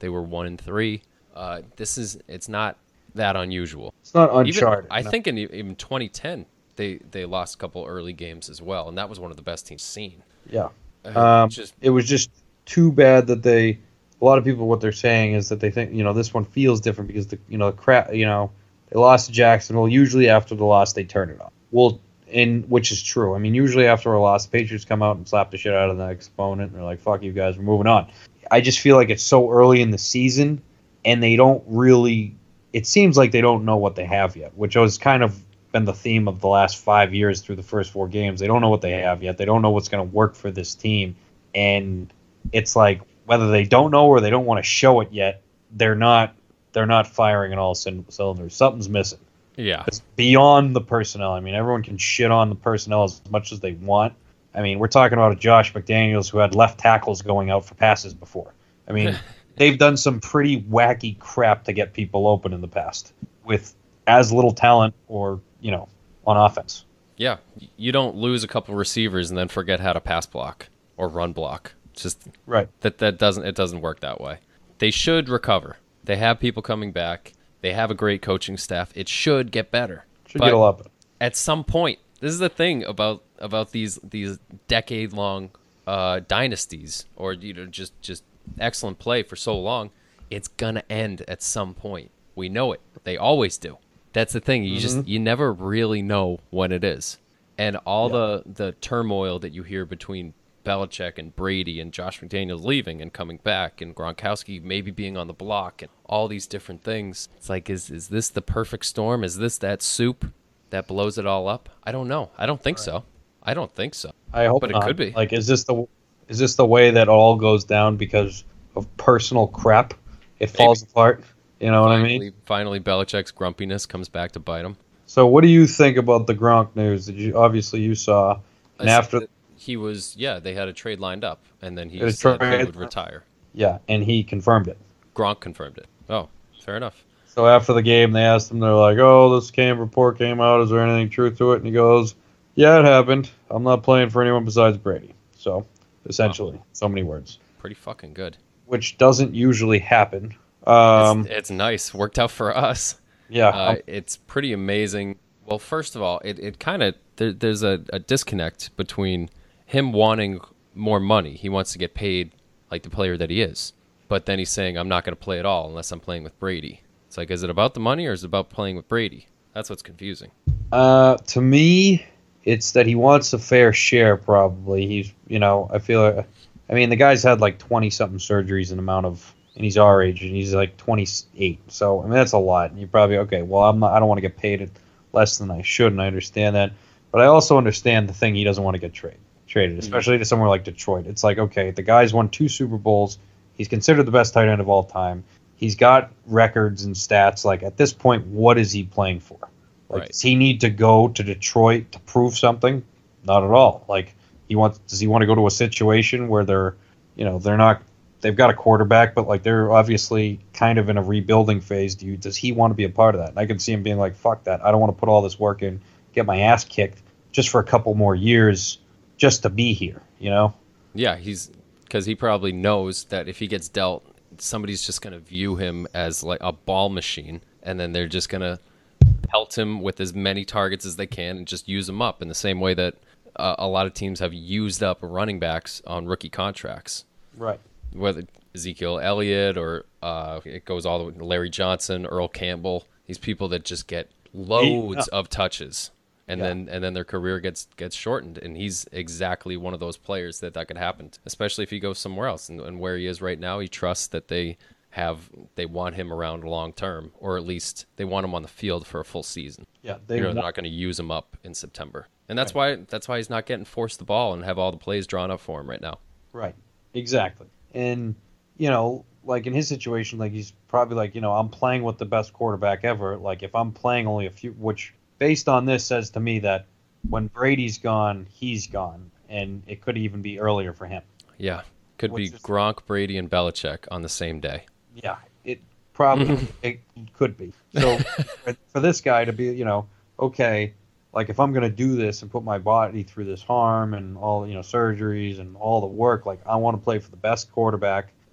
They were one and three. Uh, this is it's not that unusual. It's not Even, uncharted. I no. think in even twenty ten they they lost a couple early games as well, and that was one of the best teams seen. Yeah. Uh, Um, just it was just too bad that they. A lot of people, what they're saying is that they think, you know, this one feels different because the, you know, the crap, you know, they lost to Jacksonville. Usually after the loss, they turn it on. Well, in which is true. I mean, usually after a loss, the Patriots come out and slap the shit out of the next opponent, and they're like, "Fuck you guys, we're moving on." I just feel like it's so early in the season, and they don't really. It seems like they don't know what they have yet, which has kind of been the theme of the last five years through the first four games. They don't know what they have yet. They don't know what's going to work for this team, and it's like whether they don't know or they don't want to show it yet, they're not. They're not firing on all cylinders. Something's missing. yeah, It's beyond the personnel. I mean, everyone can shit on the personnel as much as they want. I mean, we're talking about a Josh McDaniels who had left tackles going out for passes before. I mean, they've done some pretty wacky crap to get people open in the past with as little talent or, you know, on offense. yeah. You don't lose a couple receivers and then forget how to pass block or run block. It's just Right. that that doesn't it doesn't work that way. They should recover. They have people coming back. They have a great coaching staff. It should get better. Should But get a lot better. at some point, this is the thing about about these these decade long uh, dynasties, or you know, just just excellent play for so long. It's gonna end at some point. We know it. They always do. That's the thing. You just you never really know when it is. And all the the turmoil that you hear between Belichick and Brady and Josh McDaniels leaving and coming back and Gronkowski maybe being on the block and all these different things. It's like, is is this the perfect storm? Is this that soup that blows it all up? I don't know. I don't think so. I don't think so. I hope but it not. could be. Like, is this the is this the way that all goes down because of personal crap? It falls apart. You know what I finally, mean? finally, Belichick's grumpiness comes back to bite him. So, what do you think about the Gronk news? Did you obviously you saw, and I said after that he was, yeah, they had a trade lined up, and then he Had a said he trade- would retire. yeah, and he confirmed it. Gronk confirmed it. Oh, fair enough. So after the game, they asked him, they're like, "Oh, this came report came out. Is there anything truth to it?" And he goes, "Yeah, it happened. I'm not playing for anyone besides Brady." So, essentially, so many words, Pretty fucking good. which doesn't usually happen. Um, it's, it's nice. Worked out for us. yeah, Uh, it's pretty amazing. Well, first of all, it, it kind of there, there's a, a disconnect between him wanting more money. He wants to get paid like the player that he is, but then he's saying, "I'm not going to play at all unless I'm playing with Brady." It's like, is it about the money or is it about playing with Brady? That's what's confusing. Uh, to me, it's that he wants a fair share. Probably he's, you know, I feel. Like, I mean, the guy's had like twenty something surgeries in amount of, and he's our age, and he's like twenty-eight. So I mean, that's a lot. And you probably okay. Well, I'm not. I don't want to get paid less than I should, and I understand that. But I also understand the thing he doesn't want to get traded, traded, especially to somewhere like Detroit. It's like, okay, the guy's won two Super Bowls. He's considered the best tight end of all time. He's got records and stats. Like, at this point, what is he playing for? Like, Right. does he need to go to Detroit to prove something? Not at all. Like, he wants. Does he want to go to a situation where they're, you know, they're not. They've got a quarterback, but like they're obviously kind of in a rebuilding phase. Do you? Does he want to be a part of that? And I can see him being like, "Fuck that! I don't want to put all this work in, get my ass kicked just for a couple more years, just to be here." You know? Yeah, he's because he probably knows that if he gets dealt, somebody's just going to view him as like a ball machine, and then they're just going to pelt him with as many targets as they can and just use him up in the same way that uh, a lot of teams have used up running backs on rookie contracts. Right. Whether Ezekiel Elliott or uh, it goes all the way to Larry Johnson, Earl Campbell, these people that just get loads of touches, and Yeah. then and then their career gets gets shortened. And he's exactly one of those players that that could happen to, especially if he goes somewhere else. And, and where he is right now, he trusts that they have they want him around long term, or at least they want him on the field for a full season. Yeah. They You know, want- they're not going to use him up in September, and that's why that's why he's not getting forced the ball and have all the plays drawn up for him right now. Right. Exactly. And, you know, like in his situation, like he's probably like, you know, I'm playing with the best quarterback ever. Like if I'm playing only a few, which based on this says to me that when Brady's gone, he's gone. And it could even be earlier for him. Yeah, could What's be his- Gronk, Brady, and Belichick on the same day. Yeah, it probably it could be. So for, for this guy to be, you know, okay, like if I'm going to do this and put my body through this harm and all, you know, surgeries and all the work, like I want to play for the best quarterback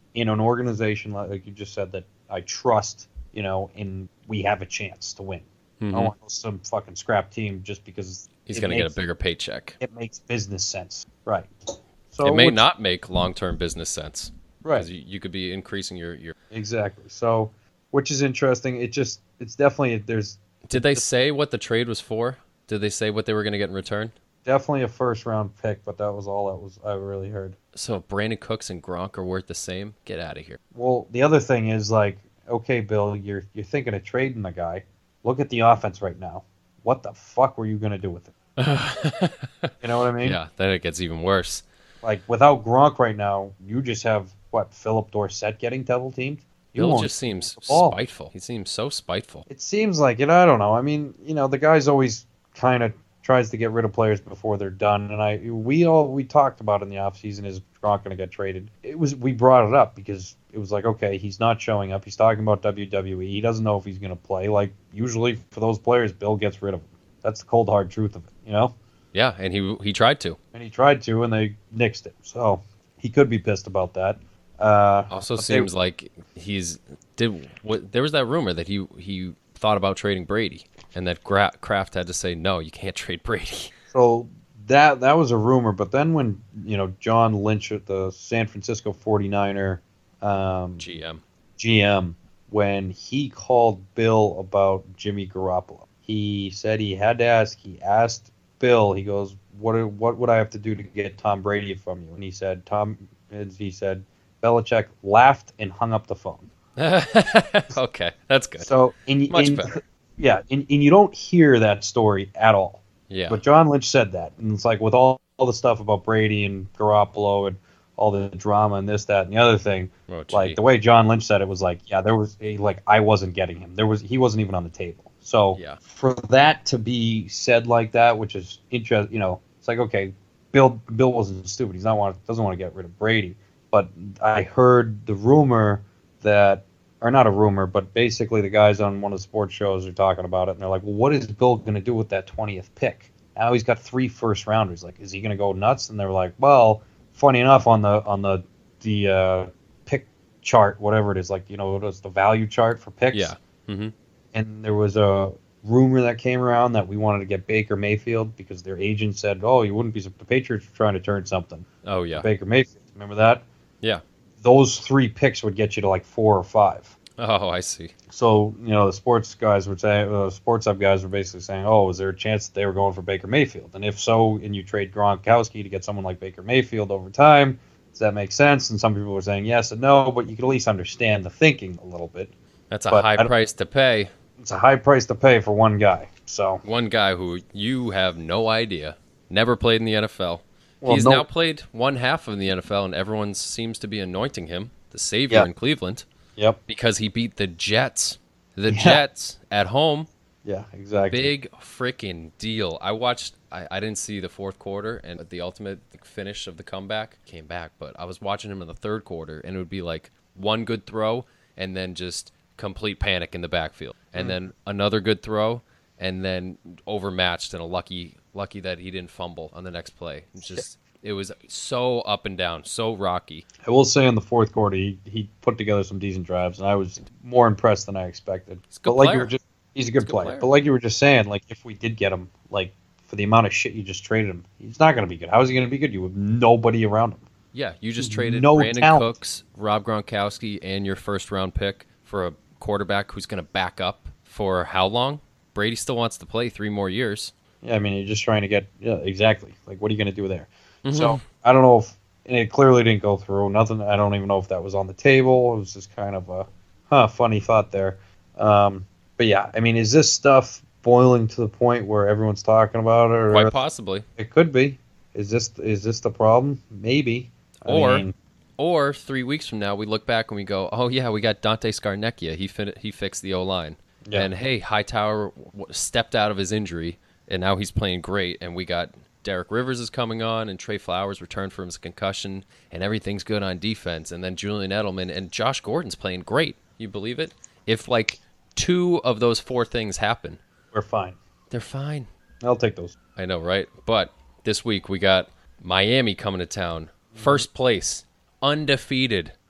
in an organization like, like you just said that I trust, you know, and we have a chance to win. Mm-hmm. I don't want some fucking scrap team just because he's going to get a bigger paycheck. It makes business sense, right? So it may which, not make long-term business sense, right? Because you, you could be increasing your, your exactly. So, which is interesting. It just it's definitely there's. Did they say what the trade was for? Did they say what they were going to get in return? Definitely a first round pick, but that was all that was I really heard. So Brandon Cooks and Gronk are worth the same? Get out of here. Well, the other thing is like, okay, Bill, you're you're thinking of trading the guy. Look at the offense right now. What the fuck were you gonna do with it? You know what I mean? Yeah, then it gets even worse. Like without Gronk right now, you just have what Philip Dorsett getting double teamed. You Bill won't just seems the ball. spiteful. He seems so spiteful. It seems like it. I don't know. I mean, you know, the guy's always kind of tries to get rid of players before they're done. And I, we all we talked about in the offseason is Gronk going to get traded. It was we brought it up because it was like, okay, he's not showing up. He's talking about W W E. He doesn't know if he's going to play. Like usually for those players, Bill gets rid of them. That's the cold hard truth of it, you know. Yeah, and he he tried to. And he tried to, and they nixed it. So he could be pissed about that. Uh, also but seems they- like he's did what there was that rumor that he he thought about trading Brady, and that Gra- Kraft had to say no, you can't trade Brady. So that that was a rumor, but then when you know John Lynch at the San Francisco forty-niner um, G M. G M, when he called Bill about Jimmy Garoppolo, he said he had to ask. He asked Bill. He goes, "What what would I have to do to get Tom Brady from you?" And he said, "Tom." And he said, Belichick laughed and hung up the phone. Okay, that's good. So in, Much in, better. Yeah, and, and you don't hear that story at all. Yeah. But John Lynch said that, and it's like with all, all the stuff about Brady and Garoppolo and all the drama and this, that, and the other thing. Oh, gee. Like the way John Lynch said it was like, yeah, there was a, like I wasn't getting him. There was he wasn't even on the table. So Yeah. for that to be said like that, which is interesting, you know, it's like okay, Bill Bill wasn't stupid. He's not want doesn't want to get rid of Brady. But I heard the rumor that, or not a rumor, but basically the guys on one of the sports shows are talking about it, and they're like, well, what is Bill going to do with that twentieth pick? Now he's got three first rounders. Like, is he going to go nuts? And they were like, well, funny enough, on the on the the uh, pick chart, whatever it is, like, you know, it was the value chart for picks. Yeah. Mm-hmm. And there was a rumor that came around that we wanted to get Baker Mayfield because their agent said, oh, you wouldn't be the Patriots were trying to turn something. Oh yeah. Baker Mayfield. Remember that? Yeah. Those three picks would get you to like four or five. Oh, I see. So, you know, the sports guys were saying, uh, sports up guys were basically saying, oh, is there a chance that they were going for Baker Mayfield? And if so, and you trade Gronkowski to get someone like Baker Mayfield over time, does that make sense? And some people were saying yes and no, but you could at least understand the thinking a little bit. That's a But high I don't- price to pay. It's a high price to pay for one guy. So, One guy who you have no idea, never played in the N F L. Well, He's no- now played one half of the N F L, and everyone seems to be anointing him the savior Yeah. in Cleveland yep. because he beat the Jets. The Yeah. Jets at home. Yeah, exactly. Big freaking deal. I watched, I, I didn't see the fourth quarter and the ultimate finish of the comeback came back, but I was watching him in the third quarter, and it would be like one good throw and then just complete panic in the backfield. And then another good throw and then overmatched and a lucky lucky that he didn't fumble on the next play. It's just it was so up and down, so rocky. I will say in the fourth quarter, he, he put together some decent drives, and I was more impressed than I expected. He's a good but like player. you were just, he's a good, He's a good player. player. But like you were just saying, like if we did get him, like for the amount of shit you just traded him, he's not going to be good. How is he going to be good? You have nobody around him. Yeah, you just traded No Brandon talent. Cooks, Rob Gronkowski, and your first round pick for a quarterback who's going to back up for how long? Brady still wants to play three more years. Yeah, I mean, you're just trying to get yeah, exactly. Like, what are you going to do there? Mhm. So I don't know if and it clearly didn't go through. Nothing. I don't even know if that was on the table. It was just kind of a huh, funny thought there. Um, but yeah, I mean, is this stuff boiling to the point where everyone's talking about it? Or Quite possibly. it could be. Is this is this the problem? Maybe. I Or mean, or three weeks from now, we look back and we go, oh, yeah, we got Dante Scarnecchia. He fin- he fixed the O-line. Yeah. And, hey, Hightower w- stepped out of his injury, and now he's playing great. And we got Derek Rivers is coming on, and Trey Flowers returned from his concussion, and everything's good on defense. And then Julian Edelman and Josh Gordon's playing great. You believe it? If, like, two of those four things happen, we're fine. they're fine. I'll take those. I know, right? But this week we got Miami coming to town. First place, undefeated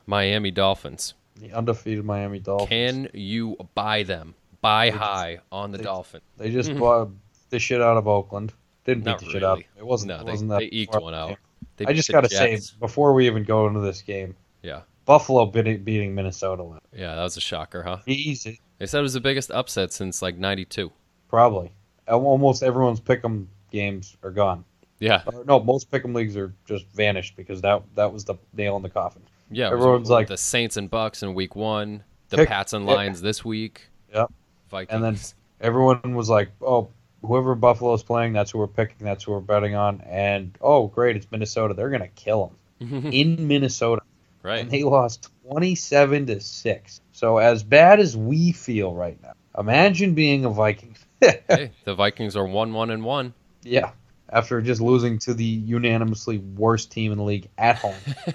Miami Dolphins. The undefeated Miami Dolphins. Can you buy them? Buy They high just- on the they- Dolphins. They just bought the shit out of Oakland. Didn't beat Not the shit out. really. It wasn't. No, it they, wasn't that they eked far one of a out. game. They I beat just the gotta say Jets. before we even go into this game, Yeah. Buffalo beating, beating Minnesota. last- Yeah, that was a shocker, huh? Easy, They said it was the biggest upset since like ninety-two. probably. Al- Almost everyone's pick'em games are gone. Yeah. Or, no, most pick'em leagues are just vanished because that that was the nail in the coffin. Yeah, it was Everyone's with like- the Saints and Bucks in week one, the Pick- Pats and yeah. Lions this week. Yep. Vikings. And then everyone was like, "Oh, whoever Buffalo's playing, that's who we're picking. That's who we're betting on." And oh, great, it's Minnesota. They're gonna kill them in Minnesota. right. And they lost twenty-seven to six. So as bad as we feel right now, imagine being a Viking. Hey, the Vikings are one one and one. Yeah, after just losing to the unanimously worst team in the league at home.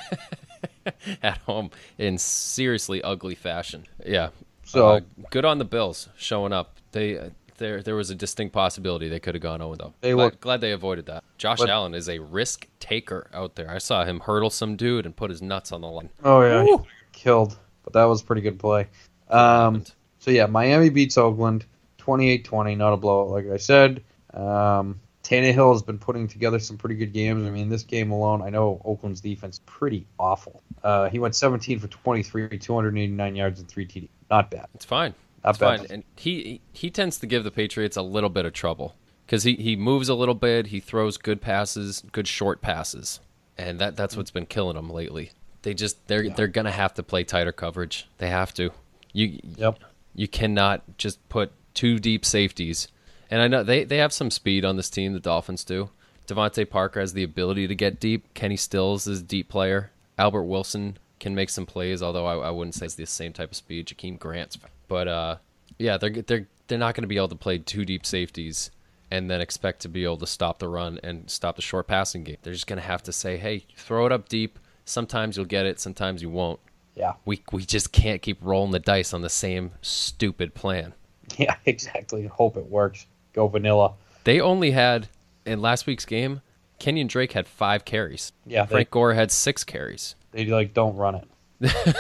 At home in seriously ugly fashion. Yeah. So Uh, good on the Bills showing up. They uh, there there was a distinct possibility they could have gone oh though. They glad, look- glad they avoided that. Josh But- Allen is a risk taker out there. I saw him hurdle some dude and put his nuts on the line. oh yeah, he Woo! got killed, but that was a pretty good play. Um, so yeah, Miami beats Oakland twenty-eight twenty, not a blowout like I said. Um, Tannehill has been putting together some pretty good games. I mean, this game alone, I know Oakland's defense is pretty awful. Uh, he went seventeen for twenty-three, two hundred eighty-nine yards and three T D. Not bad. It's fine. Not It's bad. fine. And he he tends to give the Patriots a little bit of trouble because he, he moves a little bit. He throws good passes, good short passes, and that that's what's been killing them lately. They just they're Yeah. they're gonna have to play tighter coverage. They have to. You Yep. you cannot just put two deep safeties. And I know they, they have some speed on this team. The Dolphins do. Devontae Parker has the ability to get deep. Kenny Stills is a deep player. Albert Wilson can make some plays, although I, I wouldn't say it's the same type of speed. Jakeem Grant's, but uh, yeah, they're they're they're not going to be able to play two deep safeties and then expect to be able to stop the run and stop the short passing game. They're just going to have to say, hey, throw it up deep. Sometimes you'll get it. Sometimes you won't. Yeah. We we just can't keep rolling the dice on the same stupid plan. Yeah, exactly. Hope it works. Go vanilla. They only had, in last week's game, Kenyon Drake had five carries. Yeah, they, Frank Gore had six carries. they like don't run it.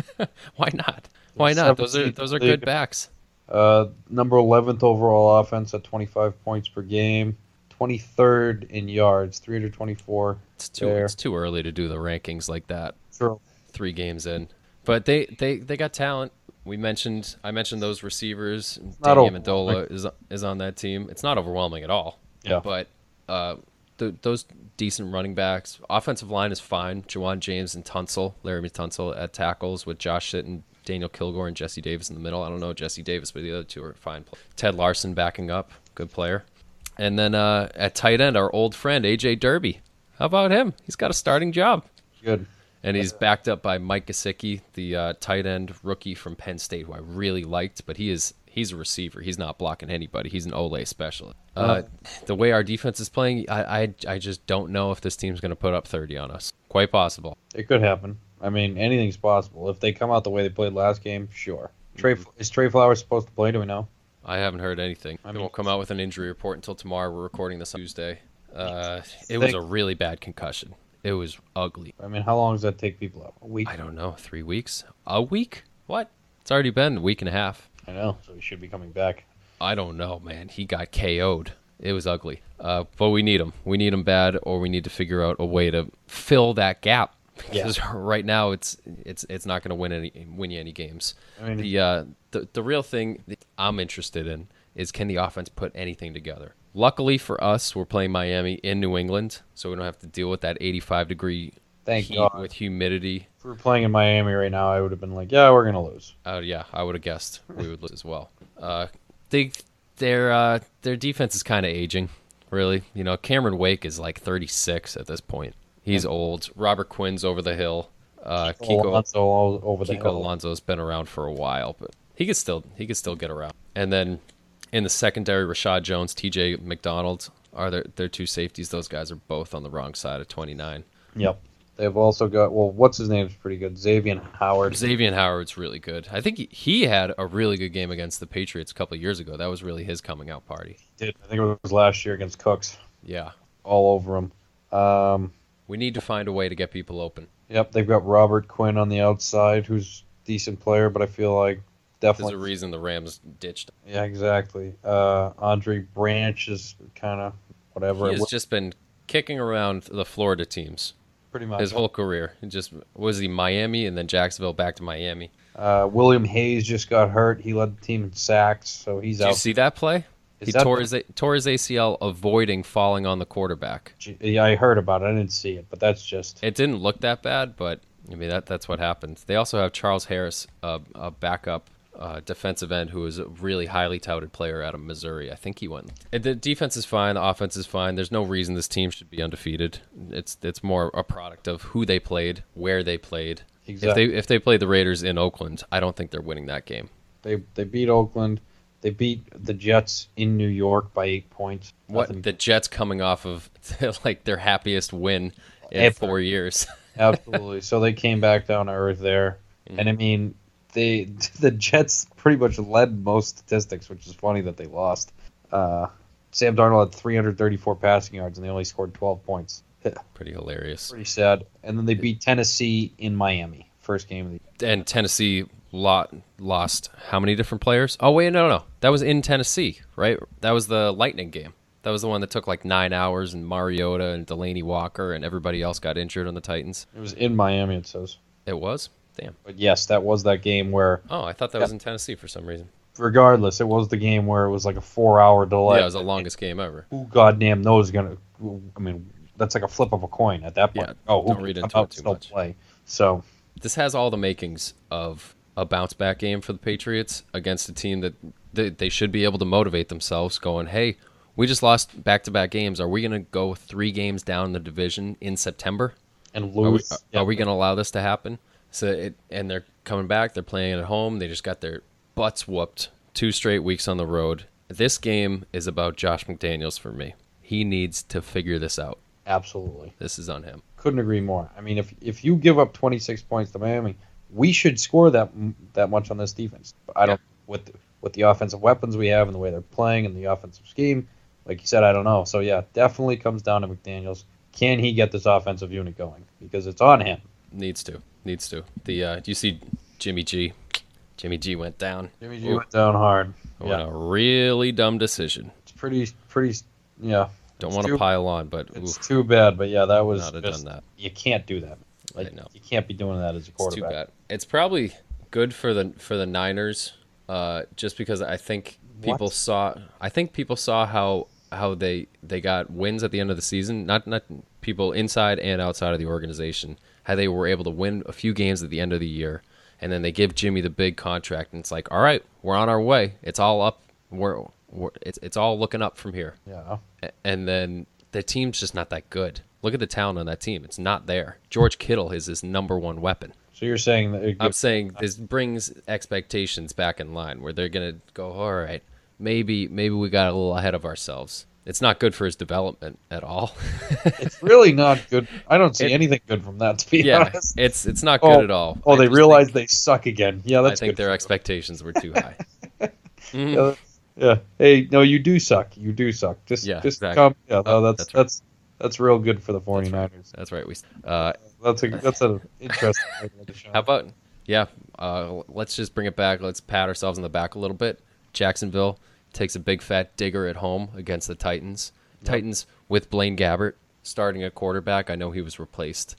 Why not? Why not? Those are seventeenth those are league. good backs. Uh, number eleventh overall offense at twenty-five points per game. twenty-third in yards, three hundred twenty-four. It's too There. it's too early to do the rankings like that. Sure. Three games in, but they they, they got talent. We mentioned I mentioned those receivers. not Danny overwhelming. Amendola is is on that team. It's not overwhelming at all. Yeah. But uh, th- those decent running backs. Offensive line is fine. Jawan James and Tunsil, Laramie Tunsil at tackles with Josh Sitton, Daniel Kilgore, and Jesse Davis in the middle. I don't know Jesse Davis, but the other two are fine. Ted Larson backing up, good player. And then uh, at tight end, our old friend A J Derby. How about him? He's got a starting job. Good. And he's backed up by Mike Gesicki, the uh, tight end rookie from Penn State, who I really liked, but he is he's a receiver. He's not blocking anybody. He's an Ole specialist. Uh, the way our defense is playing, I, I I just don't know if this team's going to put up thirty on us. Quite possible. It could happen. I mean, anything's possible. If they come out the way they played last game, sure. Trey is Trey Flowers supposed to play? Do we know? I haven't heard anything. I They mean- won't come out with an injury report until tomorrow. We're recording this on Tuesday. Uh, it was Think- a really bad concussion. It was ugly. I mean, how long does that take people out? A week? I don't know. Three weeks? A week? What? It's already been a week and a half. I know. So he should be coming back. I don't know, man. He got K O'd. It was ugly. Uh, but we need him. We need him bad, or we need to figure out a way to fill that gap. Because right now it's it's it's not going to win any win you any games. I mean, The uh the the real thing that I'm interested in is can the offense put anything together. Luckily for us, we're playing Miami in New England, so we don't have to deal with that eighty-five degree Thank heat God. with humidity. If we were playing in Miami right now, I would have been like, yeah, we're gonna lose. Oh yeah, I would have guessed we would lose as well. Uh, they their uh their defense is kind of aging, really. You know, Cameron Wake is like thirty-six at this point. He's old. Robert Quinn's over the hill. Uh, Kiko Alonso all over the Kiko hill. Alonso's been around for a while, but he could still he could still get around. And then in the secondary, Rashad Jones, T J McDonald are their their two safeties. Those guys are both on the wrong side of twenty-nine. Yep. They've also got well, what's his name's pretty good, Xavier Howard. Xavier Howard's really good. I think he, he had a really good game against the Patriots a couple of years ago. That was really his coming out party. Did I think it was last year against Cooks, Yeah. all over him. Um, We need to find a way to get people open. Yep, they've got Robert Quinn on the outside, who's a decent player, but I feel like There's definitely. a reason the Rams ditched him. Yeah, exactly. Uh, Andre Branch is kind of whatever. He has just been kicking around the Florida teams Pretty much. his whole career. He just was he Miami and then Jacksonville back to Miami. Uh, William Hayes just got hurt. He led the team in sacks, so he's Did out. you see that play? Is He that tore the- his tore his A C L avoiding falling on the quarterback. Yeah, I heard about it. I didn't see it, but that's just. It didn't look that bad, but I mean that that's what happens. They also have Charles Harris, uh, a backup uh, defensive end who is a really highly touted player out of Missouri. I think he went. And the defense is fine, the offense is fine. There's no reason this team should be undefeated. It's it's more a product of who they played, where they played. Exactly. If they if they played the Raiders in Oakland, I don't think they're winning that game. They they beat Oakland. They beat the Jets in New York by eight points. What Nothing- the Jets coming off of like their happiest win in Ever. four years. Absolutely. So they came back down to earth there, Mm-hmm. and I mean, they the Jets pretty much led most statistics, which is funny that they lost. Uh, Sam Darnold had three hundred thirty-four passing yards, and they only scored twelve points. Pretty hilarious. Pretty sad. And then they beat Tennessee in Miami, first game of the year. And Tennessee lot lost how many different players? Oh wait, no, no, that was in Tennessee, right? That was the Lightning game. That was the one that took like nine hours, and Mariota and Delaney Walker and everybody else got injured on the Titans. It was in Miami, it says. It was? Damn. But yes, that was that game where, Oh, I thought that was in Tennessee for some reason. regardless, it was the game where it was like a four-hour delay. Yeah, it was the longest game ever. Who goddamn knows gonna? I mean, that's like a flip of a coin at that point. Yeah, oh, who don't can read come into out it and too still much. play? So This has all the makings of a bounce back game for the Patriots against a team that they, they should be able to motivate themselves, going, hey, we just lost back to back games. Are we going to go three games down the division in September? and Are we, lose. are we going to allow this to happen? So it, and they're coming back. They're playing at home. They just got their butts whooped two straight weeks on the road. This game is about Josh McDaniels for me. He needs to figure this out. Absolutely, This is on him. couldn't agree more. I mean, if if you give up twenty-six points to Miami, we should score that that much on this defense. I don't with the, with the offensive weapons we have and the way they're playing and the offensive scheme. Like you said, I don't know. So yeah, definitely comes down to McDaniels. Can he get this offensive unit going? Because it's on him. Needs to. Needs to. The uh, do you see Jimmy G? Jimmy G went down. Jimmy G went down hard. On Yeah, a really dumb decision. it's pretty pretty. Yeah, Don't It's want to too- pile on, but it's oof, too bad. But yeah, that was not have just done that. you can't do that. Like I know. you can't be doing that as a It's too quarterback. bad. It's probably good for the for the Niners, uh, just because I think people What? saw. I think people saw how how they they got wins at the end of the season. Not not people inside and outside of the organization. How they were able to win a few games at the end of the year, and then they give Jimmy the big contract, and it's like, all right, we're on our way. It's all up. We're, we're it's it's all looking up from here. Yeah. A- And then the team's just not that good. Look at the talent on that team. It's not there. George Kittle is his number one weapon. So you're saying that it I'm gives- saying this brings expectations back in line where they're going to go, all right, maybe maybe we got a little ahead of ourselves. It's not good for his development at all. it's really not good. I don't see It- anything good from that, to be yeah, honest. it's it's not good Oh, at all. Oh, I they just realize think- they suck again. Yeah, I that's think good their for them. expectations were too high. Mhm. Yeah, that's- yeah. Hey, no, you do suck. You do suck. Just, Yeah, just exactly. come. Yeah, no, Oh, that's that's that's right. that's, real good for the 49ers. That's right. We uh, That's a that's an interesting. way to look at Sean. How about, yeah, uh, let's just bring it back. Let's pat ourselves on the back a little bit. Jacksonville takes a big fat digger at home against the Titans. Titans with Blaine Gabbert starting at quarterback. I know he was replaced.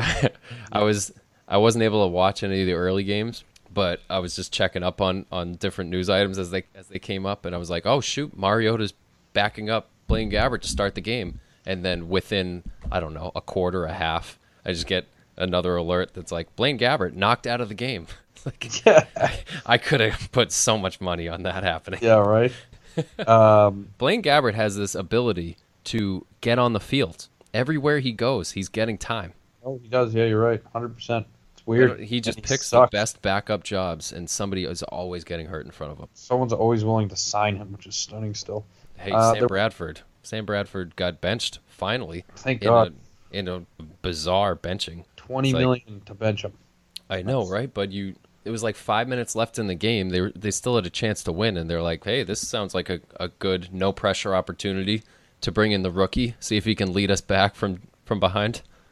I was I wasn't able to watch any of the early games, but I was just checking up on, on different news items as they as they came up, and I was like, oh shoot, Mariota's backing up Blaine Gabbert to start the game, and then within I don't know a quarter, a half, I just get another alert that's like Blaine Gabbert knocked out of the game. Like, Yeah. I, I could have put so much money on that happening. Yeah. Right. Um. Blaine Gabbert has this ability to get on the field. Everywhere he goes, he's getting time. Oh, he does. Yeah, you're right. Hundred percent. It's weird. He just And picks sucks. the best backup jobs, and somebody is always getting hurt in front of him. Someone's always willing to sign him, which is stunning. Still. Hey, Uh, Sam there- Bradford. Sam Bradford got benched finally. Thank in God. A, in a bizarre benching. Twenty It's like- million to bench him. I know, right? But you, it was like five minutes left in the game. They were, they still had a chance to win, and they're like, "Hey, this sounds like a, a good no pressure opportunity to bring in the rookie, see if he can lead us back from from behind."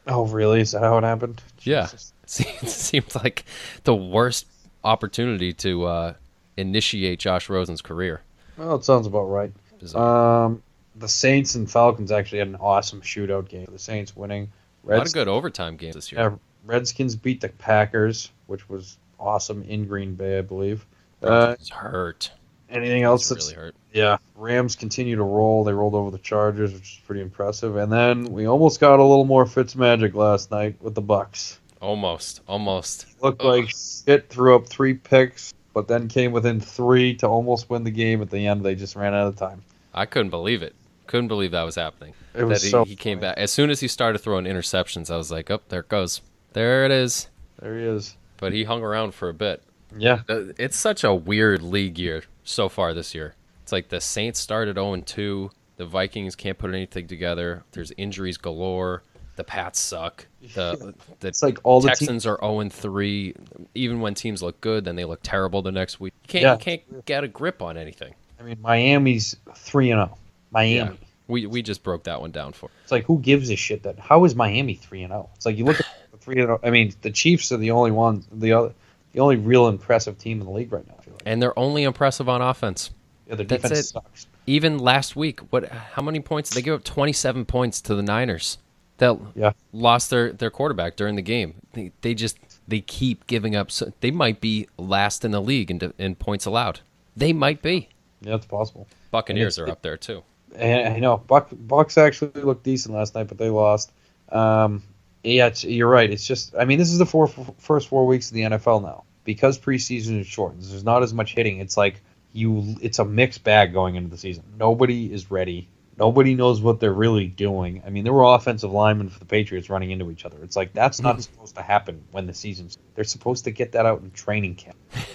Oh, really? Is that how it happened? Yeah. Jesus. It seems like the worst opportunity to uh, initiate Josh Rosen's career. Well, it sounds about right. Bizarre. Um, the Saints and Falcons actually had an awesome shootout game. The Saints winning. A lot of good overtime games this year. Yeah, Redskins beat the Packers, which was awesome in Green Bay, I believe. Uh, It's hurt. anything else It's that's really hurt. yeah? Rams continue to roll. They rolled over the Chargers, which is pretty impressive. And then we almost got a little more Fitzmagic last night with the Bucks. Almost. Almost. Looked Ugh. like shit, threw up three picks, but then came within three to almost win the game. At the end, they just ran out of time. I couldn't believe it. Couldn't believe that was happening. It was that he, so he came funny. back. As soon as he started throwing interceptions, I was like, oh, there it goes. There it is. There he is. But he hung around for a bit. Yeah. Uh, It's such a weird league year so far this year. It's like the Saints started oh and two. The Vikings can't put anything together. There's injuries galore. The Pats suck. The the It's like all the Texans are oh and three. Even when teams look good, then they look terrible the next week. You can't, Yeah. you can't get a grip on anything. I mean, Miami's three and zero. Miami. Yeah. We we just broke that one down for. It's like, who gives a shit that? How is Miami three and zero? It's like you look at the three and zero. I mean, the Chiefs are the only one, the other, the only real impressive team in the league right now. I feel like. And they're only impressive on offense. Yeah, their That's defense it. sucks. Even last week, what? How many points? They gave up twenty-seven points to the Niners. That Yeah. lost their, their quarterback during the game. They, they just they keep giving up. So they might be last in the league in, in points allowed. They might be. Yeah, it's possible. Buccaneers And are it's- up there too. And I know Buck Bucks actually looked decent last night, but they lost. Um, yeah, it's, you're right. It's just, I mean, this is the four, first four weeks of the N F L now because preseason is shortened. There's not as much hitting. It's like you, it's a mixed bag going into the season. Nobody is ready. Nobody knows what they're really doing. I mean, there were offensive linemen for the Patriots running into each other. It's like that's not supposed to happen when the season's. They're supposed to get that out in training camp.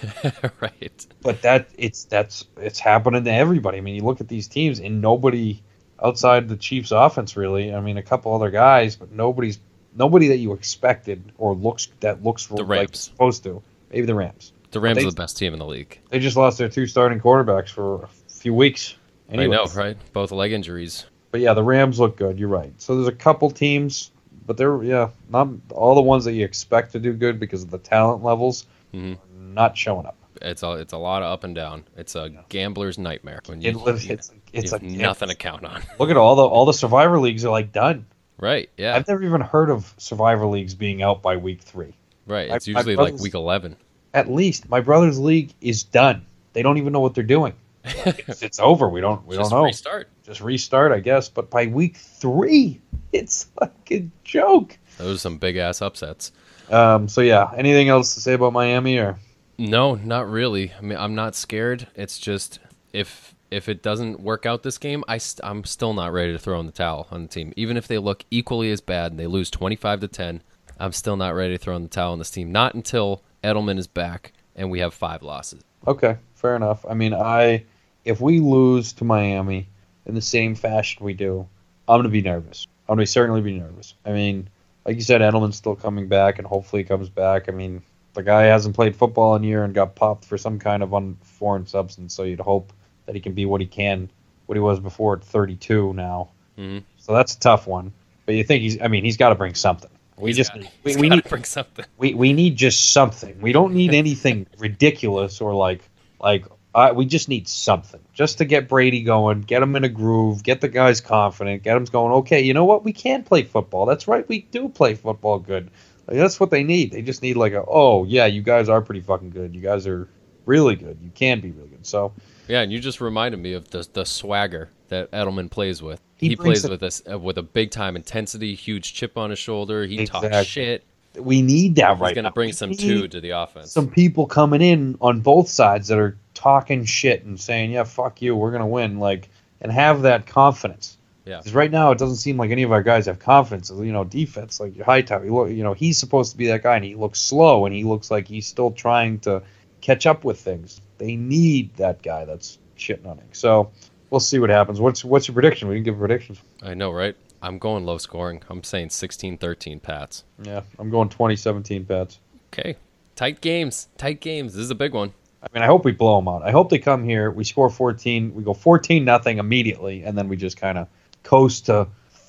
Right. But that it's that's it's happening to everybody. I mean, you look at these teams and nobody outside the Chiefs' offense really. I mean, a couple other guys, but nobody's nobody that you expected or looks that looks The like Rams. it's supposed to. Maybe the Rams. The Rams They- are the best team in the league. They just lost their two starting quarterbacks for a few weeks. I know, Anyways. right? Both leg injuries. But yeah, the Rams look good. You're right. So there's a couple teams, but they're yeah, not all the ones that you expect to do good because of the talent levels Mhm. are not showing up. It's a it's a lot of up and down. It's a gambler's nightmare when you, It lives. you, It's it's you a have nothing to count on. Look at all the all the Survivor leagues are like done. Right? Yeah. I've never even heard of Survivor leagues being out by week three. Right. my- It's my usually like brother's- week eleven. At least my brother's league is done. They don't even know what they're doing. It's, it's over. We don't. We Just don't know. restart. Just restart, I guess. But by week three, it's like a joke. Those are some big ass upsets. Um. So yeah. Anything else to say about Miami or? No, not really. I mean, I'm not scared. It's just if if it doesn't work out this game, I st- I'm still not ready to throw in the towel on the team. Even if they look equally as bad and they lose twenty-five to ten, I'm still not ready to throw in the towel on this team. Not until Edelman is back and we have five losses. Okay, fair enough. I mean, I if we lose to Miami in the same fashion we do, I'm gonna be nervous. I'm gonna certainly be nervous. I mean, like you said, Edelman's still coming back, and hopefully he comes back. I mean, the guy hasn't played football in a year and got popped for some kind of un- foreign substance, so you'd hope that he can be what he can, what he was before at thirty-two now. Mhm. So that's a tough one. But you think he's? I mean, he's got to bring something. We He's just gotta- we, he's we gotta need bring something. we, we need just something. We don't need anything ridiculous or like like uh, we just need something just to get Brady going, get him in a groove, get the guys confident, get them going. Okay, you know what? We can play football. That's right. We do play football good. Like, that's what they need. They just need like a oh yeah, you guys are pretty fucking good. You guys are really good. You can be really good. So Yeah, and you just reminded me of the the swagger that Edelman plays with. He He, brings plays a- with us uh, with a big time intensity, huge chip on his shoulder. He Exactly. talks shit. we need that He's right going to now. bring We some need two to the offense. some people coming in on both sides that are talking shit and saying, "Yeah, fuck you, we're gonna win," like, and have that confidence. Yeah. Because right now it doesn't seem like any of our guys have confidence. You know, defense like Hightower, you look, you know, he's supposed to be that guy, and he looks slow, and he looks like he's still trying to catch up with things. They need that guy that's shitting on it. So we'll see what happens. What's what's your prediction? We can give predictions. I know, right? I'm going low scoring. I'm saying sixteen thirteen Pats. Yeah, I'm going twenty seventeen Pats. Okay. Tight games. Tight games. This is a big one. I mean, I hope we blow them out. I hope they come here, we score fourteen, we go fourteen nothing immediately, and then we just kind of coast to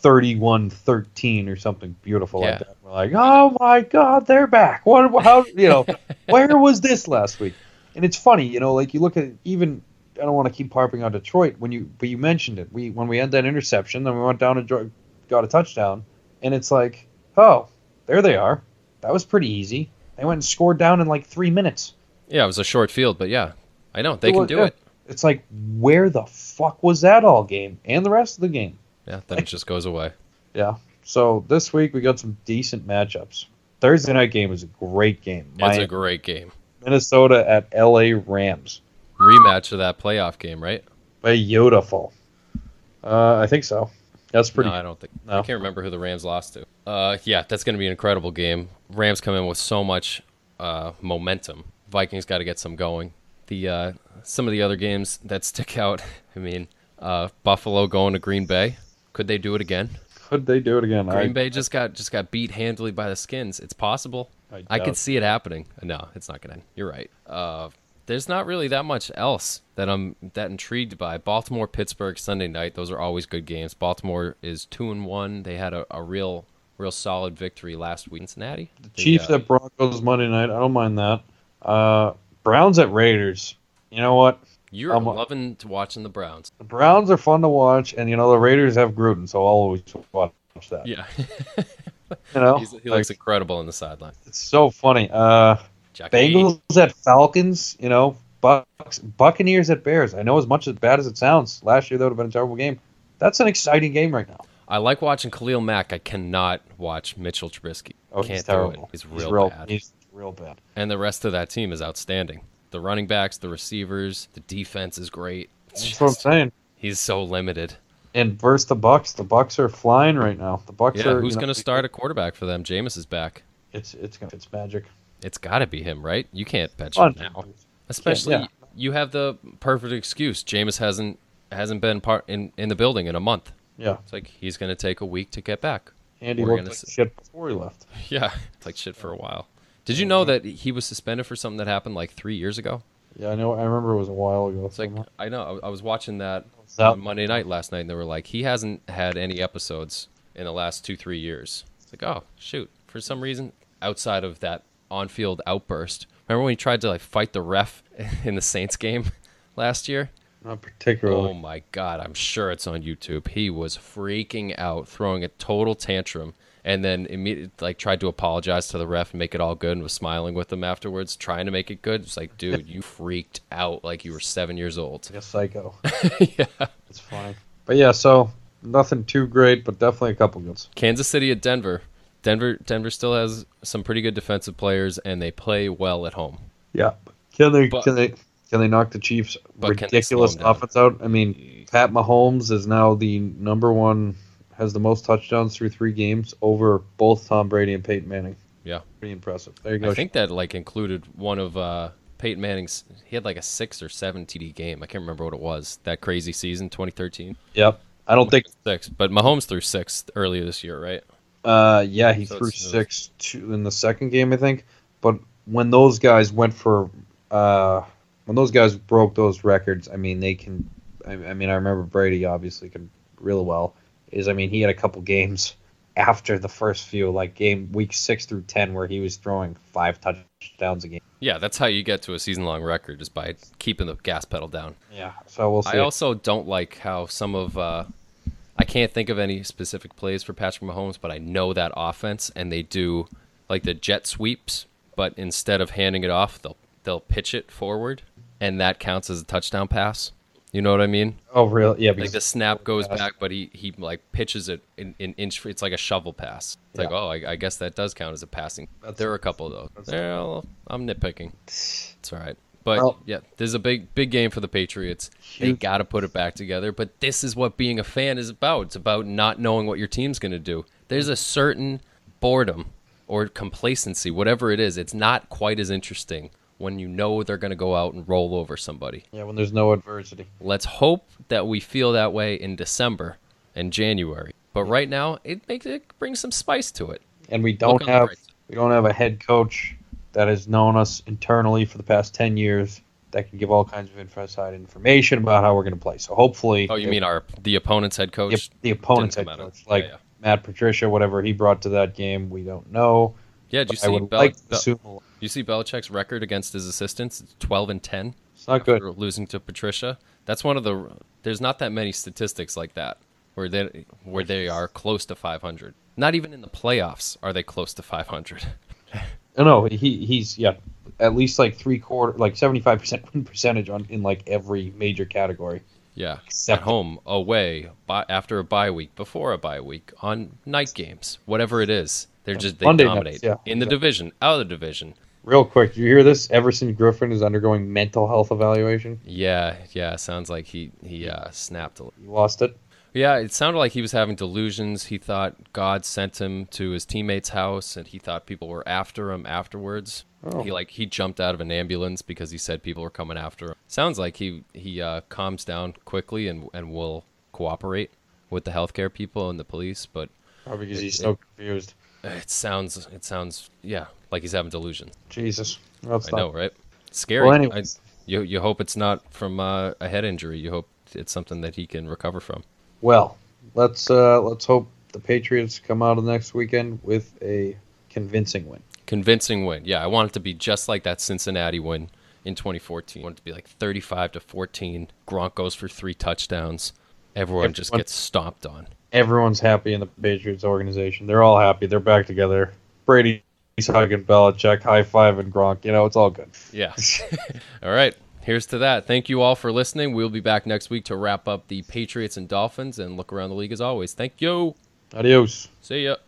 thirty-one thirteen or something beautiful Yeah. like that. We're like, oh my God, they're back. What? How? You know, where was this last week? And it's funny, you know, like you look at even. I don't want to keep harping on Detroit when you, but you mentioned it. We when we had that interception, then we went down and dro- got a touchdown, and it's like, oh, there they are. That was pretty easy. They went and scored down in like three minutes. Yeah, it was a short field, but yeah, I know they It can was- do yeah. it. It's like, where the fuck was that all game and the rest of the game? Yeah, then it just goes away. Yeah. So this week we got some decent matchups. Thursday night game was a great game. It's Mi- a great game. Minnesota at L A Rams. Rematch of that playoff game, right? Beautiful. Uh, I think so. That's pretty. No, I don't think. No. I can't remember who the Rams lost to. Uh, yeah, that's going to be an incredible game. Rams come in with so much uh, momentum. Vikings got to get some going. The uh, some of the other games that stick out. I mean, uh, Buffalo going to Green Bay. Could they do it again? Could they do it again? Green I, Bay just got just got beat handily by the Skins. It's possible. I I doubt could it. see it happening. No, it's not gonna. You're right. Uh, there's not really that much else that I'm that intrigued by. Baltimore, Pittsburgh, Sunday night. Those are always good games. Baltimore is two and one. They had a, a real, real solid victory last week. Cincinnati. The Chiefs They, uh, at Broncos Monday night. I don't mind that. Uh, Browns at Raiders. You know what? You're I'm- loving to watching the Browns. The Browns are fun to watch, and you know the Raiders have Gruden, so I'll always watch that. Yeah, You know, He's, he Like, looks incredible on the sideline. it's so funny. Uh, Jack Bengals at Falcons. You know, Bucks, Buccaneers at Bears. I know as much as bad as it sounds. Last year that would have been a terrible game. That's an exciting game right now. I like watching Khalil Mack. I cannot watch Mitchell Trubisky. Oh, Can't he's do it. terrible. He's real bad. He's real bad. And the rest of that team is outstanding. The running backs, the receivers, the defense is great. It's That's what I'm just- saying. he's so limited. And versus the Bucks, the Bucks are flying right now. The Bucks Yeah, are. who's you know, going to start a quarterback for them? Jameis is back. It's it's gonna it's magic. It's got to be him, right? You can't bench Fun. him now. Especially yeah. you have the perfect excuse. Jameis hasn't hasn't been part in, in the building in a month. Yeah, It's like he's going to take a week to get back. Andy We're looked gonna like s- shit before he left. Yeah, it's like shit for a while. Did you know that he was suspended for something that happened like three years ago? Yeah, I know. I remember it was a while ago. It's like I know. I I was watching that What's up? on Monday night last night, and they were like, he hasn't had any episodes in the last two, three years. It's like, oh shoot! For some reason, outside of that on-field outburst, remember when he tried to like fight the ref in the Saints game last year? Not particularly. Oh my God! I'm sure it's on YouTube. He was freaking out, throwing a total tantrum, and then immediately like tried to apologize to the ref and make it all good, and was smiling with him afterwards, trying to make it good. It's like, dude, you freaked out like you were seven years old. Like a psycho. Yeah. It's funny. But yeah, so nothing too great, but definitely a couple goods. Kansas City at Denver. Denver Denver still has some pretty good defensive players, and they play well at home. Yeah. Can they But- can they can they knock the Chiefs' But can they slow ridiculous them down? offense out? I mean, Pat Mahomes is now the number one, has the most touchdowns through three games over both Tom Brady and Peyton Manning. Yeah. Pretty impressive. There you go. I think that like included one of uh, Peyton Manning's. He had like a six or seven T D game. I can't remember what it was. That crazy season, twenty thirteen. Yep. I don't think. Six, but Mahomes threw six earlier this year, right? Uh, yeah, he So threw it's- six two in the second game, I think. But when those guys went for, uh, when those guys broke those records, I mean, they can. I, I mean, I remember Brady obviously can really well. Is I mean, he had a couple games after the first few, like game week six through ten, where he was throwing five touchdowns a game. Yeah, that's how you get to a season-long record, is by keeping the gas pedal down. Yeah. So we'll see. I also don't like how some of uh, I can't think of any specific plays for Patrick Mahomes, but I know that offense, and they do like the jet sweeps, but instead of handing it off, they'll they'll pitch it forward, and that counts as a touchdown pass. You know what I mean? oh, really? Yeah. Like Because the snap goes pass. back, but he, he like pitches it in, in inch. It's like a shovel pass. It's like, Yeah. oh, I, I guess that does count as a passing. That's- there are a couple though. that's- Well, I'm nitpicking. It's all right. But Well- yeah, this is a big big game for the Patriots. They Huge. got to put it back together. But this is what being a fan is about. It's about not knowing what your team's going to do. There's a certain boredom or complacency, whatever it is. It's not quite as interesting when you know they're going to go out and roll over somebody. yeah, when there's no adversity. Let's hope that we feel that way in December and January. But right now, it makes it brings some spice to it. And we don't on the have bright we don't have a head coach that has known us internally for the past ten years that can give all kinds of inside information about how we're going to play. So hopefully, Oh, you it- mean our the opponent's head the, coach? the opponent's head didn't come out of- coach, like yeah, yeah. Matt Patricia, whatever he brought to that game, we don't know. Yeah, did you But I see would Bel- like to Bel- assume you see Belichick's record against his assistants? It's twelve and ten. it's not good. After losing to Patricia. That's one of the. There's not that many statistics like that where they where they are close to five hundred. Not even in the playoffs are they close to five hundred. No, no, he he's yeah, at least like three quarter, like seventy five percent win percentage on in like every major category. Yeah, Except at home, away, bi- after a bye week, before a bye week, on night games, whatever it is, they're just they Monday nights, dominate yeah, in the exactly. division, out of the division. Real quick, did you hear this? Everson Griffin is undergoing mental health evaluation. Yeah, yeah, sounds like he he uh, snapped a little. He lost it. Yeah, it sounded like he was having delusions. He thought God sent him to his teammate's house, and he thought people were after him afterwards. Oh. He like he jumped out of an ambulance because he said people were coming after him. Sounds like he he uh, calms down quickly and and will cooperate with the healthcare people and the police. But Probably because It- he's so confused. it sounds it sounds yeah like he's having delusions. Jesus. Well, I know, right? Scary. Well, I- anyways. you you hope it's not from uh, a head injury. You hope it's something that he can recover from. Well, let's uh, let's hope the Patriots come out of next weekend with a convincing win. Convincing win. Yeah, I want it to be just like that Cincinnati win in twenty fourteen. I want it to be like thirty-five to fourteen. Gronk goes for three touchdowns. Everyone just Everyone- gets stomped on. Everyone's happy in the Patriots organization. They're all happy. They're back together. Brady's hugging Belichick, high five and Gronk. You know, it's all good. Yeah. All right. Here's to that. Thank you all for listening. We'll be back next week to wrap up the Patriots and Dolphins and look around the league as always. Thank you. Adios. See ya.